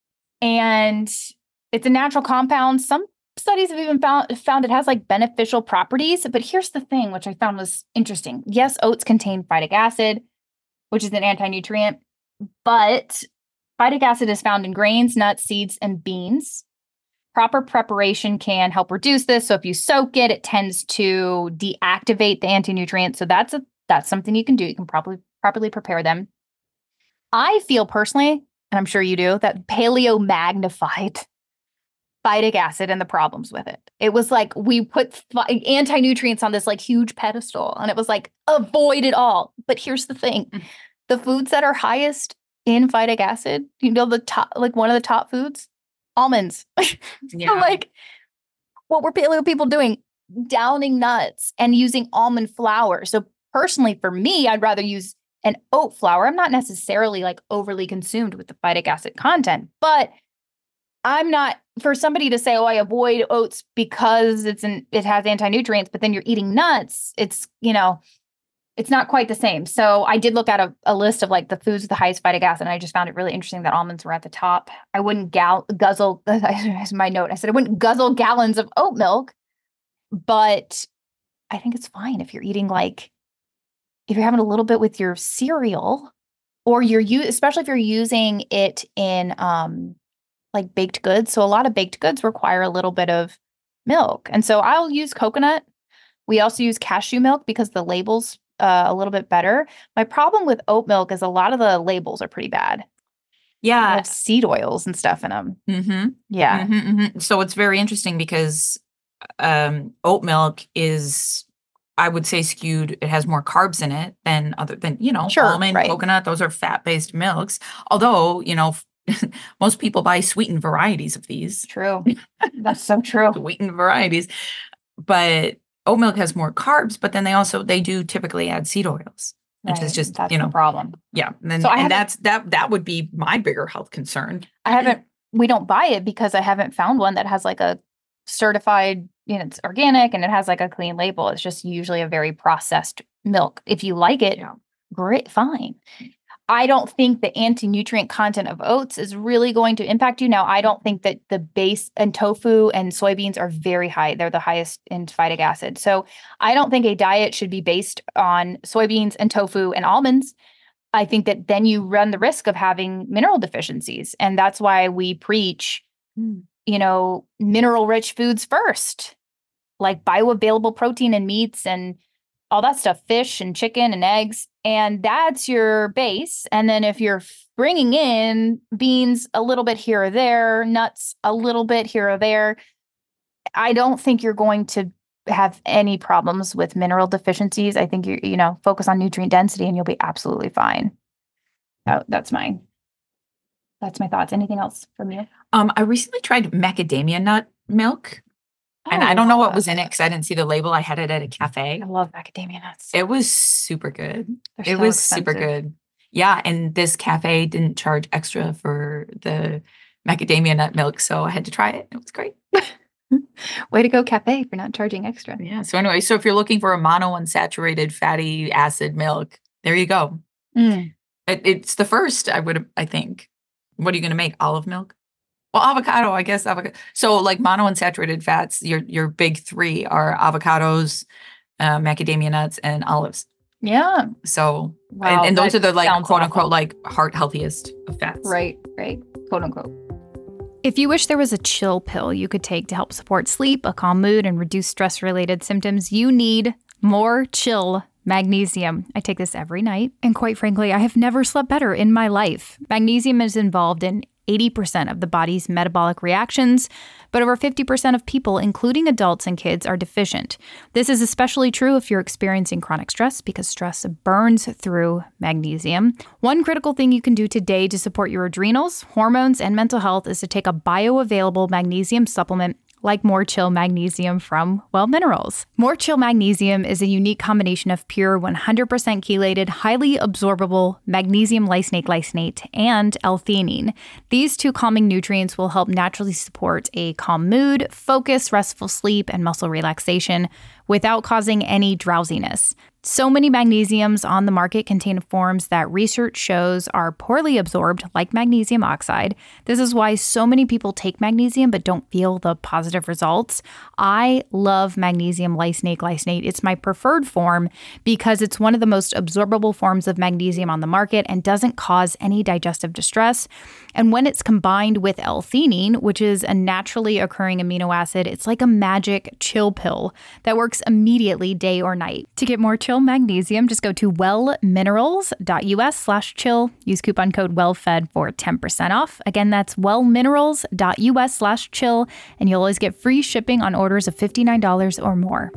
A: And it's a natural compound. Some studies have even found, found it has like beneficial properties. But here's the thing, which I found was interesting. Yes, oats contain phytic acid, which is an anti-nutrient, but phytic acid is found in grains, nuts, seeds, and beans. Proper preparation can help reduce this. So if you soak it, it tends to deactivate the anti-nutrient. So that's a that's something you can do. You can probably properly prepare them. I feel personally, and I'm sure you do, that paleo magnified phytic acid and the problems with it. It was like we put ph- anti-nutrients on this like huge pedestal, and it was like avoid it all. But here's the thing. Mm-hmm. The foods that are highest in phytic acid, you know, the top, like one of the top foods, almonds. Yeah. So like what were paleo people doing? Downing nuts and using almond flour. So personally, for me, I'd rather use an oat flour. I'm not necessarily like overly consumed with the phytic acid content, but I'm not, for somebody to say, oh, I avoid oats because it's an, it has anti-nutrients, but then you're eating nuts. It's, you know, it's not quite the same. So I did look at a, a list of like the foods with the highest phytic acid, and I just found it really interesting that almonds were at the top. I wouldn't gal- guzzle, as my note, I said I wouldn't guzzle gallons of oat milk, but I think it's fine if you're eating like, if you're having a little bit with your cereal, or you're, u- especially if you're using it in um like baked goods. So a lot of baked goods require a little bit of milk. And so I'll use coconut. We also use cashew milk because the label's uh, a little bit better. My problem with oat milk is a lot of the labels are pretty bad. They
B: Yeah.
A: have seed oils and stuff in them.
B: Mm-hmm.
A: Yeah.
B: Mm-hmm, mm-hmm. So it's very interesting because um, oat milk is, I would say, skewed. It has more carbs in it than other than, you know,
A: Sure,
B: almond,
A: right.
B: coconut. Those are fat-based milks. Although, you know, most people buy sweetened varieties of these.
A: True. That's so true.
B: Sweetened varieties. But oat milk has more carbs, but then they also, they do typically add seed oils, which
A: Right.
B: is just,
A: That's
B: you know,
A: the problem.
B: yeah. And, then,
A: So I
B: and
A: haven't-
B: that's, that, that would be my bigger health concern.
A: I haven't, we don't buy it because I haven't found one that has like a certified, you know, it's organic and it has like a clean label. It's just usually a very processed milk. If you like it,
B: Yeah.
A: great, fine. I don't think the anti-nutrient content of oats is really going to impact you. Now, I don't think that the base and tofu and soybeans are very high. They're the highest in phytic acid. So I don't think a diet should be based on soybeans and tofu and almonds. I think that then you run the risk of having mineral deficiencies. And that's why we preach, you know, mineral rich foods first, like bioavailable protein and meats and all that stuff, fish and chicken and eggs. And that's your base. And then if you're bringing in beans a little bit here or there, nuts a little bit here or there, I don't think you're going to have any problems with mineral deficiencies. I think you you know, focus on nutrient density and you'll be absolutely fine. Oh, that's mine. That's my thoughts. Anything else from you?
B: Um, I recently tried macadamia nut milk, and
A: Oh,
B: I don't know what
A: love
B: was in it because I didn't see the label. I had it at a cafe.
A: I love macadamia nuts.
B: It was super good.
A: They're
B: It
A: so
B: was super
A: expensive.
B: good. Yeah, and this cafe didn't charge extra for the macadamia nut milk, so I had to try it. It was great.
A: Way to go, cafe, for not charging extra.
B: Yeah. So anyway, so if you're looking for a monounsaturated fatty acid milk, there you go.
A: Mm.
B: It, it's the first, I would, I think. What are you going to make? Olive milk? Well, avocado, I guess. Avocado. So like monounsaturated fats, your your big three are avocados, uh, macadamia nuts, and olives.
A: Yeah.
B: So,
A: Wow,
B: and, and those
A: that
B: are the like
A: sounds
B: quote
A: awful.
B: unquote like heart healthiest of fats.
A: Right, right. Quote unquote.
D: If you wish there was a chill pill you could take to help support sleep, a calm mood, and reduce stress-related symptoms, you need More Chill Magnesium. I take this every night, and quite frankly, I have never slept better in my life. Magnesium is involved in eighty percent of the body's metabolic reactions, but over fifty percent of people, including adults and kids, are deficient. This is especially true if you're experiencing chronic stress because stress burns through magnesium. One critical thing you can do today to support your adrenals, hormones, and mental health is to take a bioavailable magnesium supplement like More Chill Magnesium from Well Minerals. More Chill Magnesium is a unique combination of pure one hundred percent chelated, highly absorbable magnesium lysate lysate and L-theanine. These two calming nutrients will help naturally support a calm mood, focus, restful sleep, and muscle relaxation without causing any drowsiness. So many magnesiums on the market contain forms that research shows are poorly absorbed, like magnesium oxide. This is why so many people take magnesium but don't feel the positive results. I love magnesium lysate glycinate. It's my preferred form because it's one of the most absorbable forms of magnesium on the market and doesn't cause any digestive distress. And when it's combined with L-theanine, which is a naturally occurring amino acid, it's like a magic chill pill that works immediately day or night. To get more chill magnesium, just go to wellminerals.us slash chill. Use coupon code WELLFED for ten percent off. Again, that's wellminerals.us slash chill, and you'll always get free shipping on orders of fifty-nine dollars or more.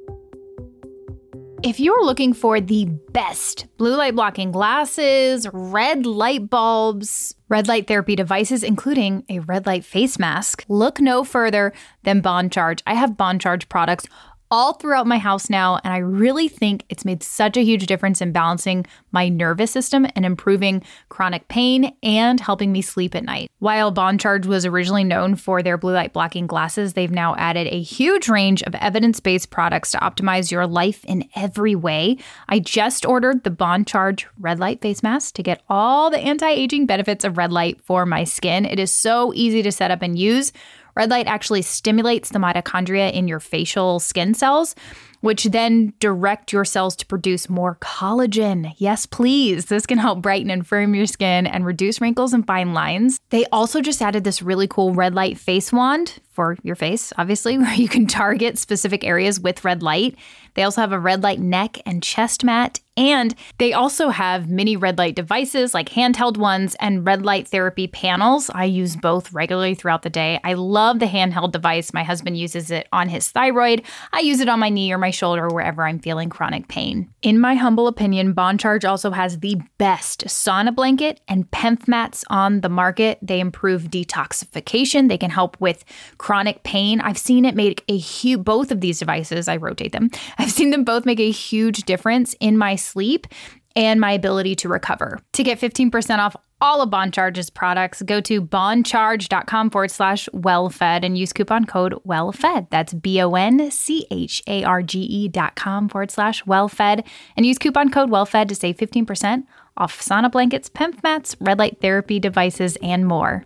D: If you're looking for the best blue light blocking glasses, red light bulbs, red light therapy devices, including a red light face mask, look no further than Bond Charge. I have Bond Charge products all throughout my house now, and I really think it's made such a huge difference in balancing my nervous system and improving chronic pain and helping me sleep at night. While Bond Charge was originally known for their blue light blocking glasses, they've now added a huge range of evidence-based products to optimize your life in every way. I just ordered the Bond Charge red light face mask to get all the anti-aging benefits of red light for my skin. It is so easy to set up and use. Red light actually stimulates the mitochondria in your facial skin cells, which then direct your cells to produce more collagen. Yes, please. This can help brighten and firm your skin and reduce wrinkles and fine lines. They also just added this really cool red light face wand for your face, obviously, where you can target specific areas with red light. They also have a red light neck and chest mat, and they also have mini red light devices like handheld ones and red light therapy panels. I use both regularly throughout the day. I love the handheld device. My husband uses it on his thyroid. I use it on my knee or my shoulder wherever I'm feeling chronic pain. In my humble opinion, Bond Charge also has the best sauna blanket and P E M F mats on the market. They improve detoxification. They can help with chronic pain. I've seen it make a huge, both of these devices, I rotate them. I've seen them both make a huge difference in my sleep and my ability to recover. To get fifteen percent off all of Bond Charge's products, go to bondcharge.com forward slash wellfed and use coupon code wellfed. That's B-O-N-C-H-A-R-G-E dot com forward slash wellfed and use coupon code wellfed to save fifteen percent off sauna blankets, P E M F mats, red light therapy devices, and more.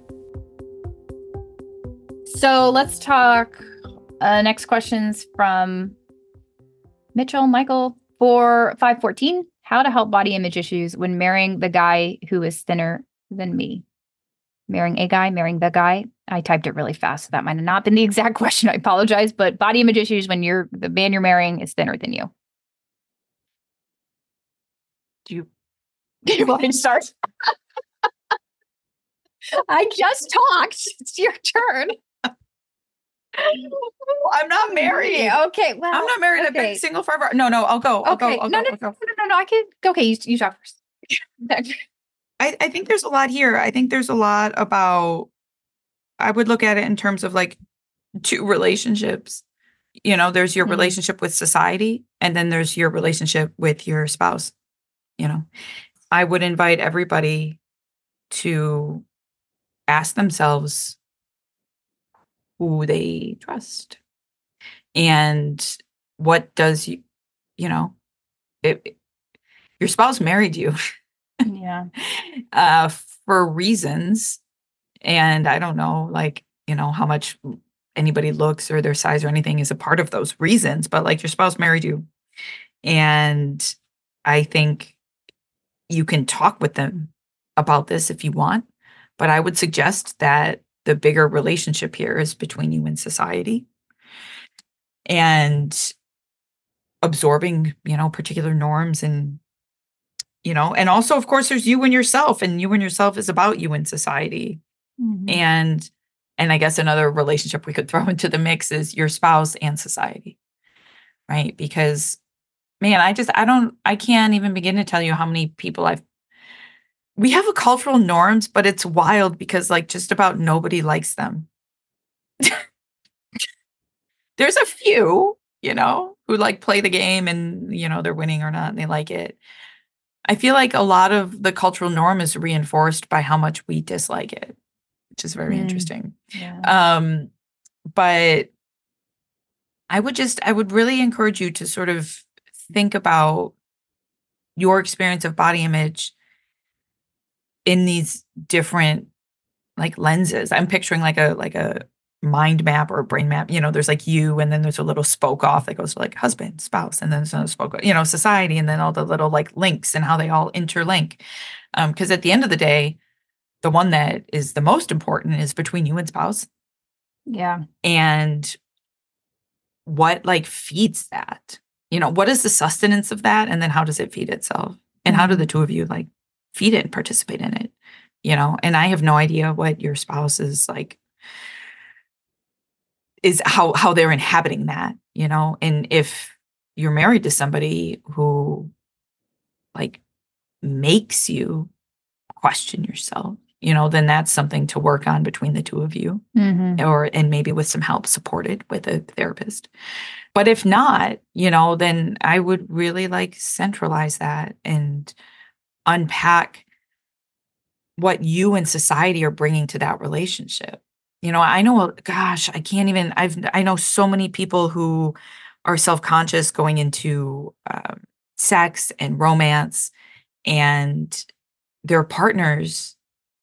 D: So let's talk uh, next questions from Mitchell Michael for five fourteen. How to help body image issues when marrying the guy who is thinner than me. Marrying a guy, marrying the guy. I typed it really fast, so that might have not been the exact question. I apologize. But body image issues when you're the man you're marrying is thinner than you.
B: Do you
D: Do you want to start? I just talked. It's your turn.
B: I'm not married.
D: Okay, well,
B: I'm not married. I've
D: okay.
B: been single forever. No, no, I'll go. I'll
D: Okay,
B: go. I'll
D: no,
B: go.
D: no,
B: I'll go.
D: no, no, no. I can. Okay, you, you talk first.
B: I, I think there's a lot here. I think there's a lot about, I would look at it in terms of like two relationships. You know, there's your
D: Mhm.
B: relationship with society, and then there's your relationship with your spouse. You know, I would invite everybody to ask themselves who they trust and what does you, you know, it, your spouse married you
D: Yeah.
B: uh, for reasons. And I don't know, like, you know, how much anybody looks or their size or anything is a part of those reasons, but like your spouse married you. And I think you can talk with them about this if you want, but I would suggest that the bigger relationship here is between you and society and absorbing, you know, particular norms and, you know, and also, of course, there's you and yourself, and you and yourself is about you in society.
D: Mhm.
B: And, and I guess another relationship we could throw into the mix is your spouse and society, right? Because, man, I just, I don't, I can't even begin to tell you how many people I've, we have a cultural norms, but it's wild because like just about nobody likes them. There's a few, you know, who like play the game and, you know, they're winning or not and they like it. I feel like a lot of the cultural norm is reinforced by how much we dislike it, which is very
D: Mm.
B: interesting.
D: Yeah.
B: Um, but I would just, I would really encourage you to sort of think about your experience of body image in these different like lenses. I'm picturing like a, like a mind map or a brain map. You know, there's like you, and then there's a little spoke off that goes to like husband, spouse, and then there's another spoke, you know, society, and then all the little like links and how they all interlink. Um, because at the end of the day, the one that is the most important is between you and spouse.
D: Yeah.
B: And what like feeds that? You know, what is the sustenance of that? And then how does it feed itself? And how do the two of you like feed it and participate in it? You know, and I have no idea what your spouse is like, is how how they're inhabiting that, you know? And if you're married to somebody who like makes you question yourself, you know, then that's something to work on between the two of you,
A: Mm-hmm.
B: or and maybe with some help supported with a therapist. But if not, you know, then I would really like centralize that and unpack what you and society are bringing to that relationship. You know, I know, gosh, I can't even, I've, I know so many people who are self-conscious going into um, sex and romance, and their partners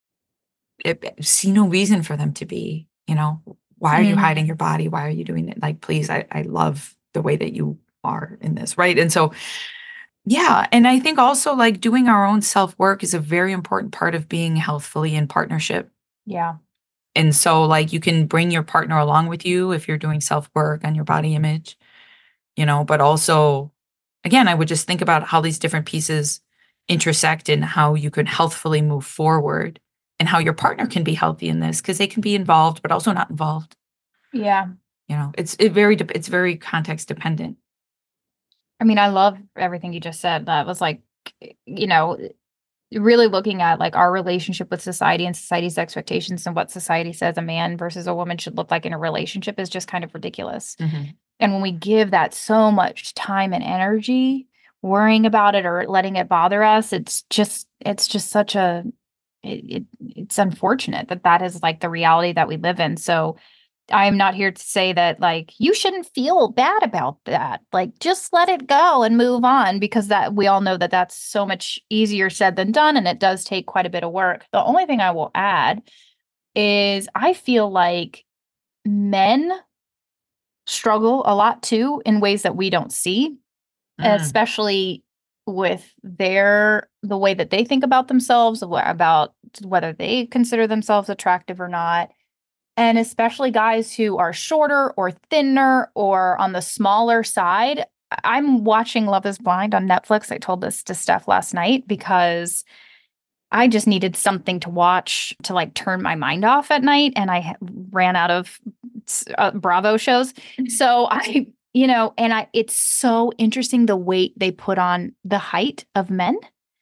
B: it, see no reason for them to be, you know, why are you
A: Mhm.
B: hiding your body? Why are you doing it? Like, please, I, I love the way that you are in this, right? And so, yeah. And I think also like doing our own self-work is a very important part of being healthfully in partnership.
A: Yeah.
B: And so like you can bring your partner along with you if you're doing self-work on your body image, you know, but also, again, I would just think about how these different pieces intersect and how you can healthfully move forward and how your partner can be healthy in this because they can be involved, but also not involved.
A: Yeah.
B: You know, it's it very dep- it's very context dependent.
A: I mean, I love everything you just said. That was like, you know, really looking at like our relationship with society and society's expectations and what society says a man versus a woman should look like in a relationship is just kind of ridiculous.
B: Mhm.
A: And when we give that so much time and energy worrying about it or letting it bother us, it's just it's just such a it, it it's unfortunate that that is like the reality that we live in. So I'm not here to say that like you shouldn't feel bad about that. Like just let it go and move on because that we all know that that's so much easier said than done and it does take quite a bit of work. The only thing I will add is I feel like men struggle a lot too in ways that we don't see,
B: Mm.
A: especially with their the way that they think about themselves, wh- about whether they consider themselves attractive or not. And especially guys who are shorter or thinner or on the smaller side. I- I'm watching Love is Blind on Netflix. I told this to Steph last night because I just needed something to watch to like turn my mind off at night. And I ha- ran out of uh, Bravo shows. So I, you know, and I, it's so interesting the weight they put on the height of men.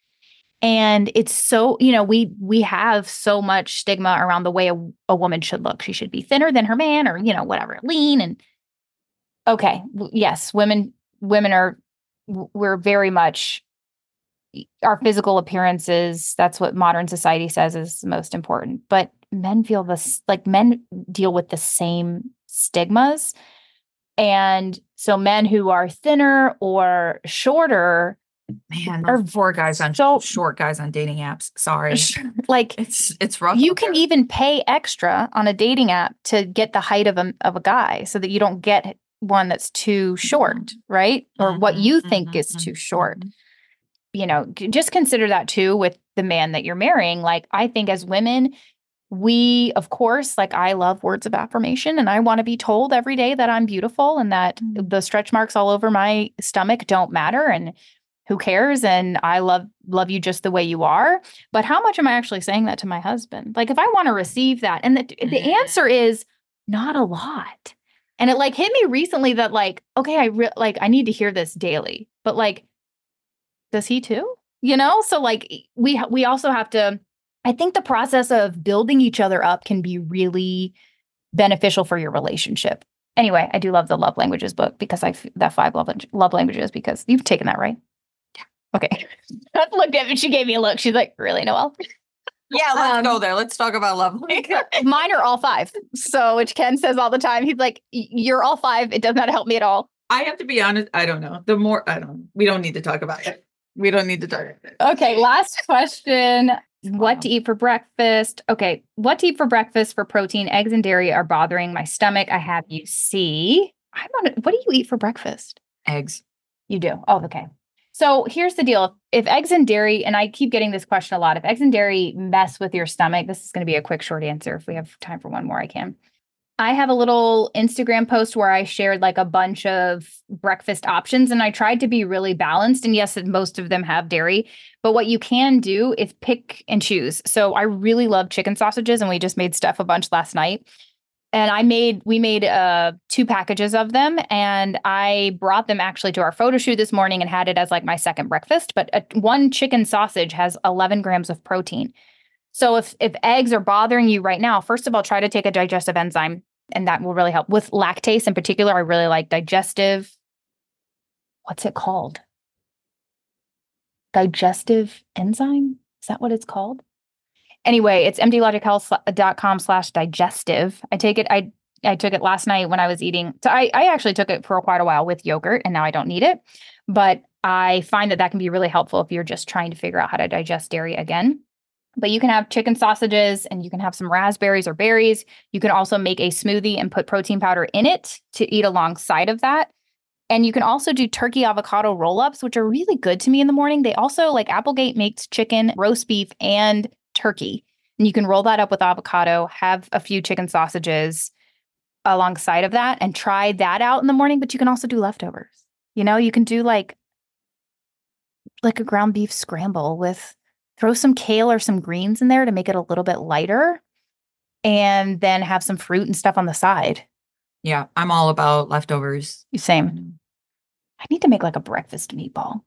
A: And it's so, you know, we we have so much stigma around the way a, a woman should look. She should be thinner than her man or, you know, whatever, lean. And okay, w- yes, women women are w- we're very much our physical appearances. That's what modern society says is most important. But men feel this like men deal with the same stigmas. And so men who are thinner or shorter
B: Man,
A: Or
B: those poor guys on
A: so-
B: short guys on dating apps. Sorry,
A: like
B: it's it's rough.
A: you
B: out
A: can
B: there.
A: even pay extra on a dating app to get the height of a of a guy so that you don't get one that's too short, right? Or what
B: Mhm,
A: you think
B: mhm,
A: is too
B: mhm,
A: short.
B: mhm.
A: You know, c- just consider that too with the man that you're marrying. Like I think as women, we of course, like I love words of affirmation and I want to be told every day that I'm beautiful and that
B: Mm.
A: the stretch marks all over my stomach don't matter and who cares and I love love you just the way you are. But how much am I actually saying that to my husband? Like if I want to receive that and the the
B: Mm.
A: answer is not a lot. And it like hit me recently that like okay, I re- like I need to hear this daily. But like does he too? You know? So like we ha- we also have to I think the process of building each other up can be really beneficial for your relationship. Anyway, I do love the love languages book because I f- that five love love languages because you've taken that, right? Yeah. Okay. I looked at me. She gave me a look. She's like, "Really, Noelle?"
B: Yeah, let's
A: Um,
B: go there. Let's talk about love.
A: Mine are all five. So, which Ken says all the time. He's like, "Y- "You're all five. It does not help me at all."
B: I have to be honest. I don't know. The more I don't. We don't need to talk about it. We don't need to talk about it.
A: Okay, last question.
B: Wow.
A: What to eat for breakfast? Okay, what to eat for breakfast for protein? Eggs and dairy are bothering my stomach. I have you see. I want to, what do you eat for breakfast?
B: Eggs.
A: You do. Oh, okay. So here's the deal. If eggs and dairy, and I keep getting this question a lot, if eggs and dairy mess with your stomach, this is going to be a quick, short answer. If we have time for one more, I can. I have a little Instagram post where I shared like a bunch of breakfast options and I tried to be really balanced. And yes, most of them have dairy, but what you can do is pick and choose. So I really love chicken sausages and we just made Steph a bunch last night. And I made, we made uh, two packages of them and I brought them actually to our photo shoot this morning and had it as like my second breakfast. But a, one chicken sausage has eleven grams of protein. So if if eggs are bothering you right now, first of all, try to take a digestive enzyme, and that will really help. With lactase in particular, I really like digestive. What's it called? Digestive enzyme? Is that what it's called? Anyway, it's m d logic health dot com slash digestive. I take it, I I took it last night when I was eating. So I, I actually took it for quite a while with yogurt, and now I don't need it. But I find that that can be really helpful if you're just trying to figure out how to digest dairy again. But you can have chicken sausages, and you can have some raspberries or berries. You can also make a smoothie and put protein powder in it to eat alongside of that. And you can also do turkey avocado roll-ups, which are really good to me in the morning. They also, like Applegate makes chicken, roast beef, and turkey. And you can roll that up with avocado, have a few chicken sausages alongside of that, and try that out in the morning. But you can also do leftovers. You know, you can do like, like a ground beef scramble with, throw some kale or some greens in there to make it a little bit lighter, and then have some fruit and stuff on the side.
B: Yeah, I'm all about leftovers.
A: Same. I need to make like a breakfast meatball.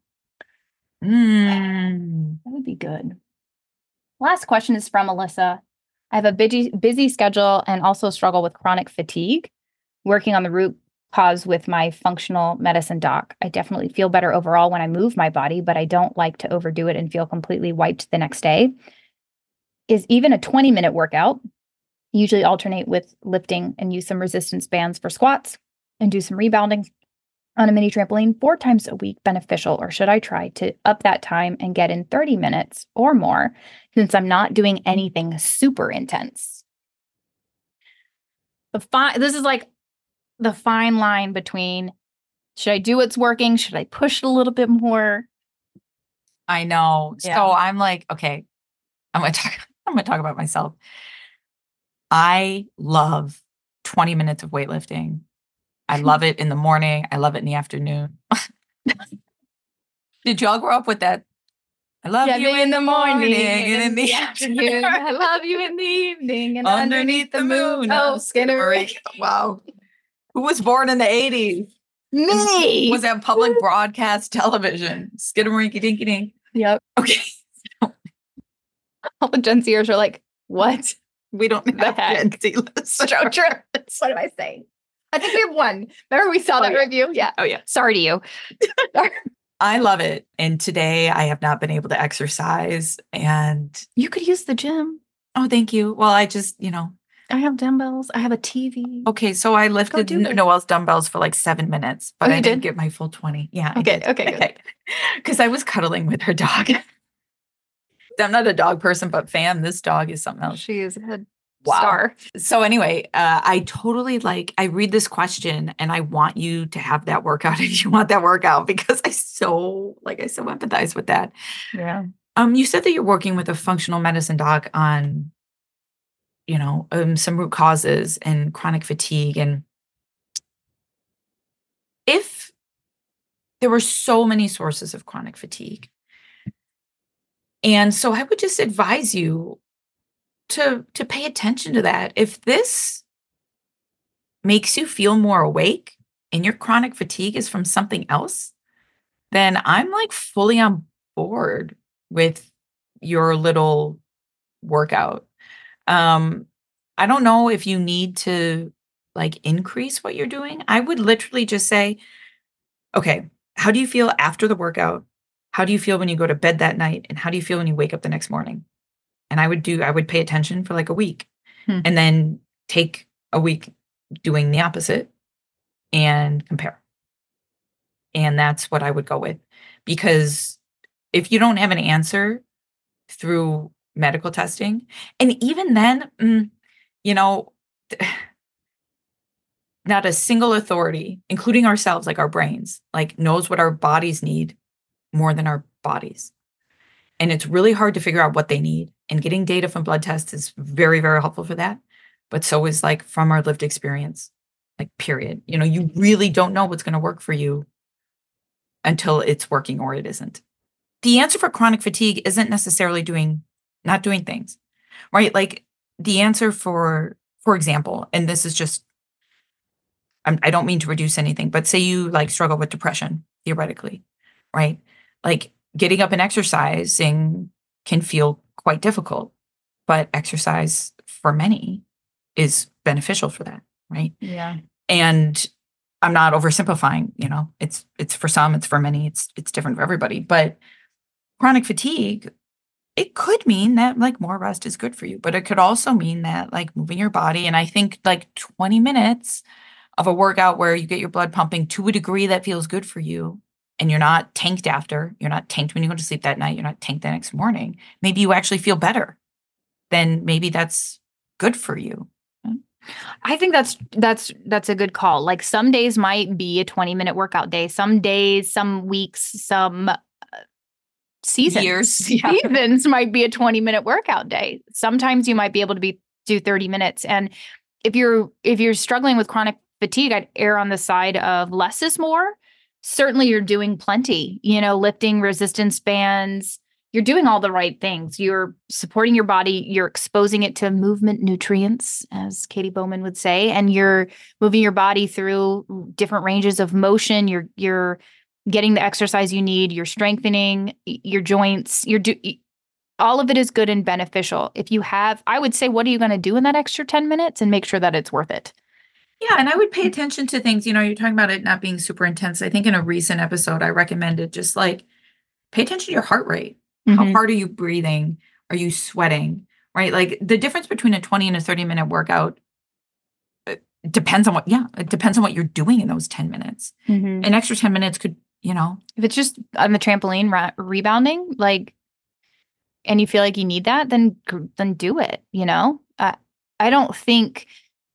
B: Mm.
A: That would be good. Last question is from Alyssa. I have a busy, busy schedule and also struggle with chronic fatigue. Working on the root cause with my functional medicine doc. I definitely feel better overall when I move my body, but I don't like to overdo it and feel completely wiped the next day. Is even a twenty minute workout, usually alternate with lifting and use some resistance bands for squats and do some rebounding on a mini trampoline four times a week beneficial, or should I try to up that time and get in thirty minutes or more since I'm not doing anything super intense? The fi- this is like the fine line between, should I do what's working? Should I push it a little bit more?
B: I know.
A: Yeah.
B: So I'm like, okay, I'm gonna talk. I'm gonna talk about myself. I love twenty minutes of weightlifting. I love it in the morning. I love it in the afternoon. Did y'all grow up with that? I love
A: Yeah,
B: you in the morning and in the afternoon.
A: I love you in the evening and
B: Underneath the moon.
A: Oh, Skinner.
B: Wow. Who was born in the eighties?
A: Me.
B: Was that public broadcast television? Skidamarinky dinky dink.
A: Yep.
B: Okay.
A: All the Gen Zers are like, what?
B: We don't
A: The
B: have
A: heck?
B: Gen Z listeners.
A: What am I saying? I think we have one. Remember we saw
B: Oh,
A: that
B: yeah.
A: review? Yeah.
B: Oh, yeah.
A: Sorry to you.
B: I love it. And today I have not been able to exercise. And
A: You could use the gym.
B: oh, thank you. Well, I just, you know,
A: I have dumbbells. I have a T V.
B: okay. So I lifted
A: do it.
B: Noel's dumbbells for like seven minutes, but
A: Oh,
B: I
A: you
B: didn't
A: did?
B: get my full twenty. Yeah. I
A: Okay,
B: did.
A: okay, good.
B: Because I was cuddling with her dog. I'm not a dog person, but fam, this dog is something else.
A: She is a
B: Wow.
A: star.
B: So anyway, uh, I totally like, I read this question and I want you to have that workout if you want that workout, because I so, like, I so empathize with that.
A: Yeah.
B: Um, you said that you're working with a functional medicine doc on, you know, um, some root causes and chronic fatigue. And if there were so many sources of chronic fatigue, and so I would just advise you to to pay attention to that. If this makes you feel more awake and your chronic fatigue is from something else, then I'm like fully on board with your little workout. Um, I don't know if you need to like increase what you're doing. I would literally just say, okay, how do you feel after the workout? How do you feel when you go to bed that night? And how do you feel when you wake up the next morning? And I would do, I would pay attention for like a week
A: Hmm.
B: and then take a week doing the opposite and compare. And that's what I would go with. Because if you don't have an answer through medical testing, and even then, mm, you know, not a single authority, including ourselves, like our brains, like knows what our bodies need more than our bodies. And it's really hard to figure out what they need. And getting data from blood tests is very, very helpful for that. But so is like from our lived experience, like period. You know, you really don't know what's going to work for you until it's working or it isn't. The answer for chronic fatigue isn't necessarily doing, not doing things, right? Like the answer for, for example, and this is just, I'm, I don't mean to reduce anything, but say you like struggle with depression, theoretically, right? Like getting up and exercising can feel quite difficult. but exercise for many is beneficial for that, right?
A: Yeah.
B: And I'm not oversimplifying, you know, it's it's for some, it's for many, it's it's different for everybody. But chronic fatigue, it could mean that like more rest is good for you, but it could also mean that like moving your body. And I think like twenty minutes of a workout where you get your blood pumping to a degree that feels good for you, and you're not tanked after, you're not tanked when you go to sleep that night, you're not tanked the next morning. Maybe you actually feel better. Then maybe that's good for you.
A: I think that's that's that's a good call. Like some days might be a twenty minute workout day. Some days, some weeks, some uh, seasons,
B: Years, yeah.
A: seasons might be a twenty minute workout day. Sometimes you might be able to be do thirty minutes. And if you're if you're struggling with chronic fatigue, I'd err on the side of less is more. Certainly you're doing plenty, you know, lifting resistance bands. You're doing all the right things. You're supporting your body. You're exposing it to movement nutrients, as Katie Bowman would say, and you're moving your body through different ranges of motion. You're you're getting the exercise you need. You're strengthening your joints. You're do all of it is good and beneficial. If you have, I would say, what are you going to do in that extra ten minutes, and make sure that it's worth it.
B: Yeah, and I would pay attention to things. You know, you're talking about it not being super intense. I think in a recent episode, I recommended just like pay attention to your heart rate. How
A: Mhm.
B: hard are you breathing? Are you sweating? Right? Like the difference between a twenty and a thirty minute workout uh, depends on what, yeah, it depends on what you're doing in those ten minutes.
A: Mhm.
B: An extra ten minutes could, you know,
A: If it's just on the trampoline ra- rebounding, like, and you feel like you need that, then gr- then do it. You know, uh, I don't think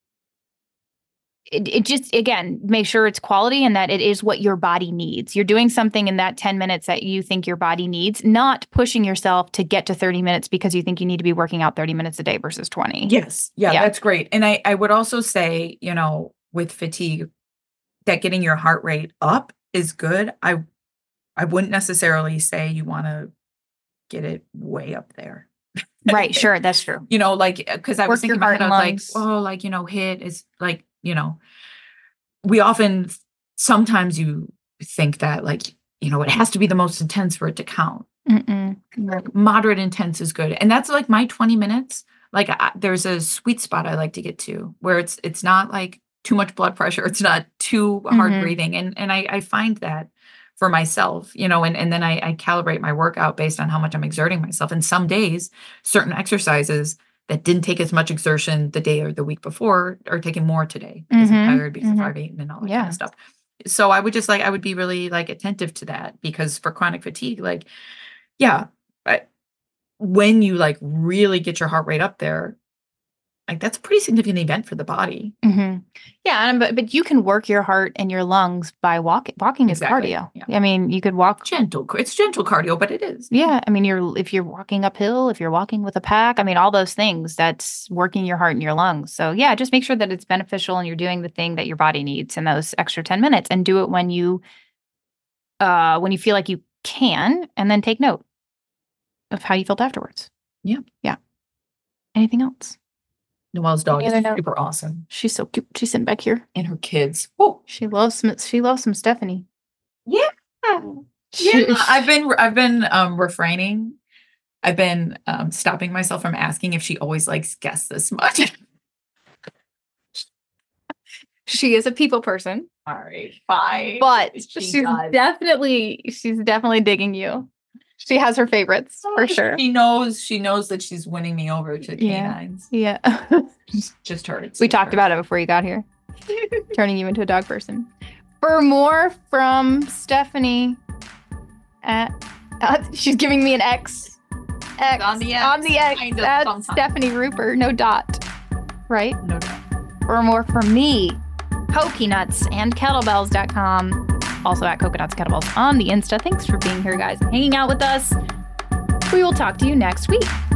A: it, it just again make sure it's quality and that it is what your body needs. You're doing something in that ten minutes that you think your body needs, not pushing yourself to get to thirty minutes because you think you need to be working out thirty minutes a day versus twenty.
B: yes. Yeah,
A: Yeah.
B: that's great. And I, I would also say, you know, with fatigue, that getting your heart rate up is good. I I wouldn't necessarily say you want to get it way up there.
A: Right. Sure. That's true.
B: You know, like, because I was
A: Work your
B: thinking about it, I
A: heart
B: was
A: and
B: like, oh, like, you know, hit is like, you know, we often, sometimes you think that like, you know, it has to be the most intense for it to count.
A: Mm-mm.
B: Like moderate intense is good. And that's like my twenty minutes. Like I, there's a sweet spot I like to get to where it's, it's not like too much blood pressure. It's not too hard
A: Mhm.
B: breathing. And, and I, I find that for myself, you know, and, and then I, I calibrate my workout based on how much I'm exerting myself. And some days, certain exercises that didn't take as much exertion the day or the week before are taking more today because
A: Mhm,
B: I'm tired, because
A: mhm.
B: I've eaten and all that kind
A: Yeah.
B: of stuff. So I would just like, I would be really like attentive to that, because for chronic fatigue, like, yeah, but when you like really get your heart rate up there, like that's a pretty significant event for the body.
A: hmm Yeah, and, but but you can work your heart and your lungs by walking. Walking is
B: Exactly,
A: cardio.
B: yeah.
A: I mean, you could walk.
B: Gentle, it's gentle cardio, but it is.
A: Yeah, I mean, you're if you're walking uphill, if you're walking with a pack, I mean, all those things. That's working your heart and your lungs. So yeah, just make sure that it's beneficial and you're doing the thing that your body needs in those extra ten minutes, and do it when you, uh, when you feel like you can, and then take note of how you felt afterwards.
B: Yeah.
A: Yeah. Anything else?
B: Noelle's dog
A: Any
B: is
A: other note?
B: super awesome.
A: She's so cute. She's sitting back here.
B: And her kids. Oh,
A: She loves some. She loves some Stephanie.
B: yeah.
A: She-
B: Yeah. I've been I've been um refraining. I've been um stopping myself from asking if she always likes guests this much.
A: She is a people person,
B: All right, fine.
A: but
B: She
A: she's
B: does.
A: definitely she's definitely digging you. She has her favorites for sure.
B: She knows she knows that she's winning me over to
A: Yeah.
B: canines.
A: Yeah.
B: Just her. It's
A: We
B: just
A: talked
B: her.
A: about it before you got here. Turning you into a dog person. For more from Stephanie, at, uh, she's giving me an X. X
B: On the X,
A: On the X.
B: kind of,
A: That's
B: sometimes.
A: Stephanie Rupert. No dot. Right?
B: No doubt.
A: For more from me, Coconuts and kettlebells dot com. Also at Coconuts Kettlebells on the Insta. Thanks for being here, guys, and hanging out with us. We will talk to you next week.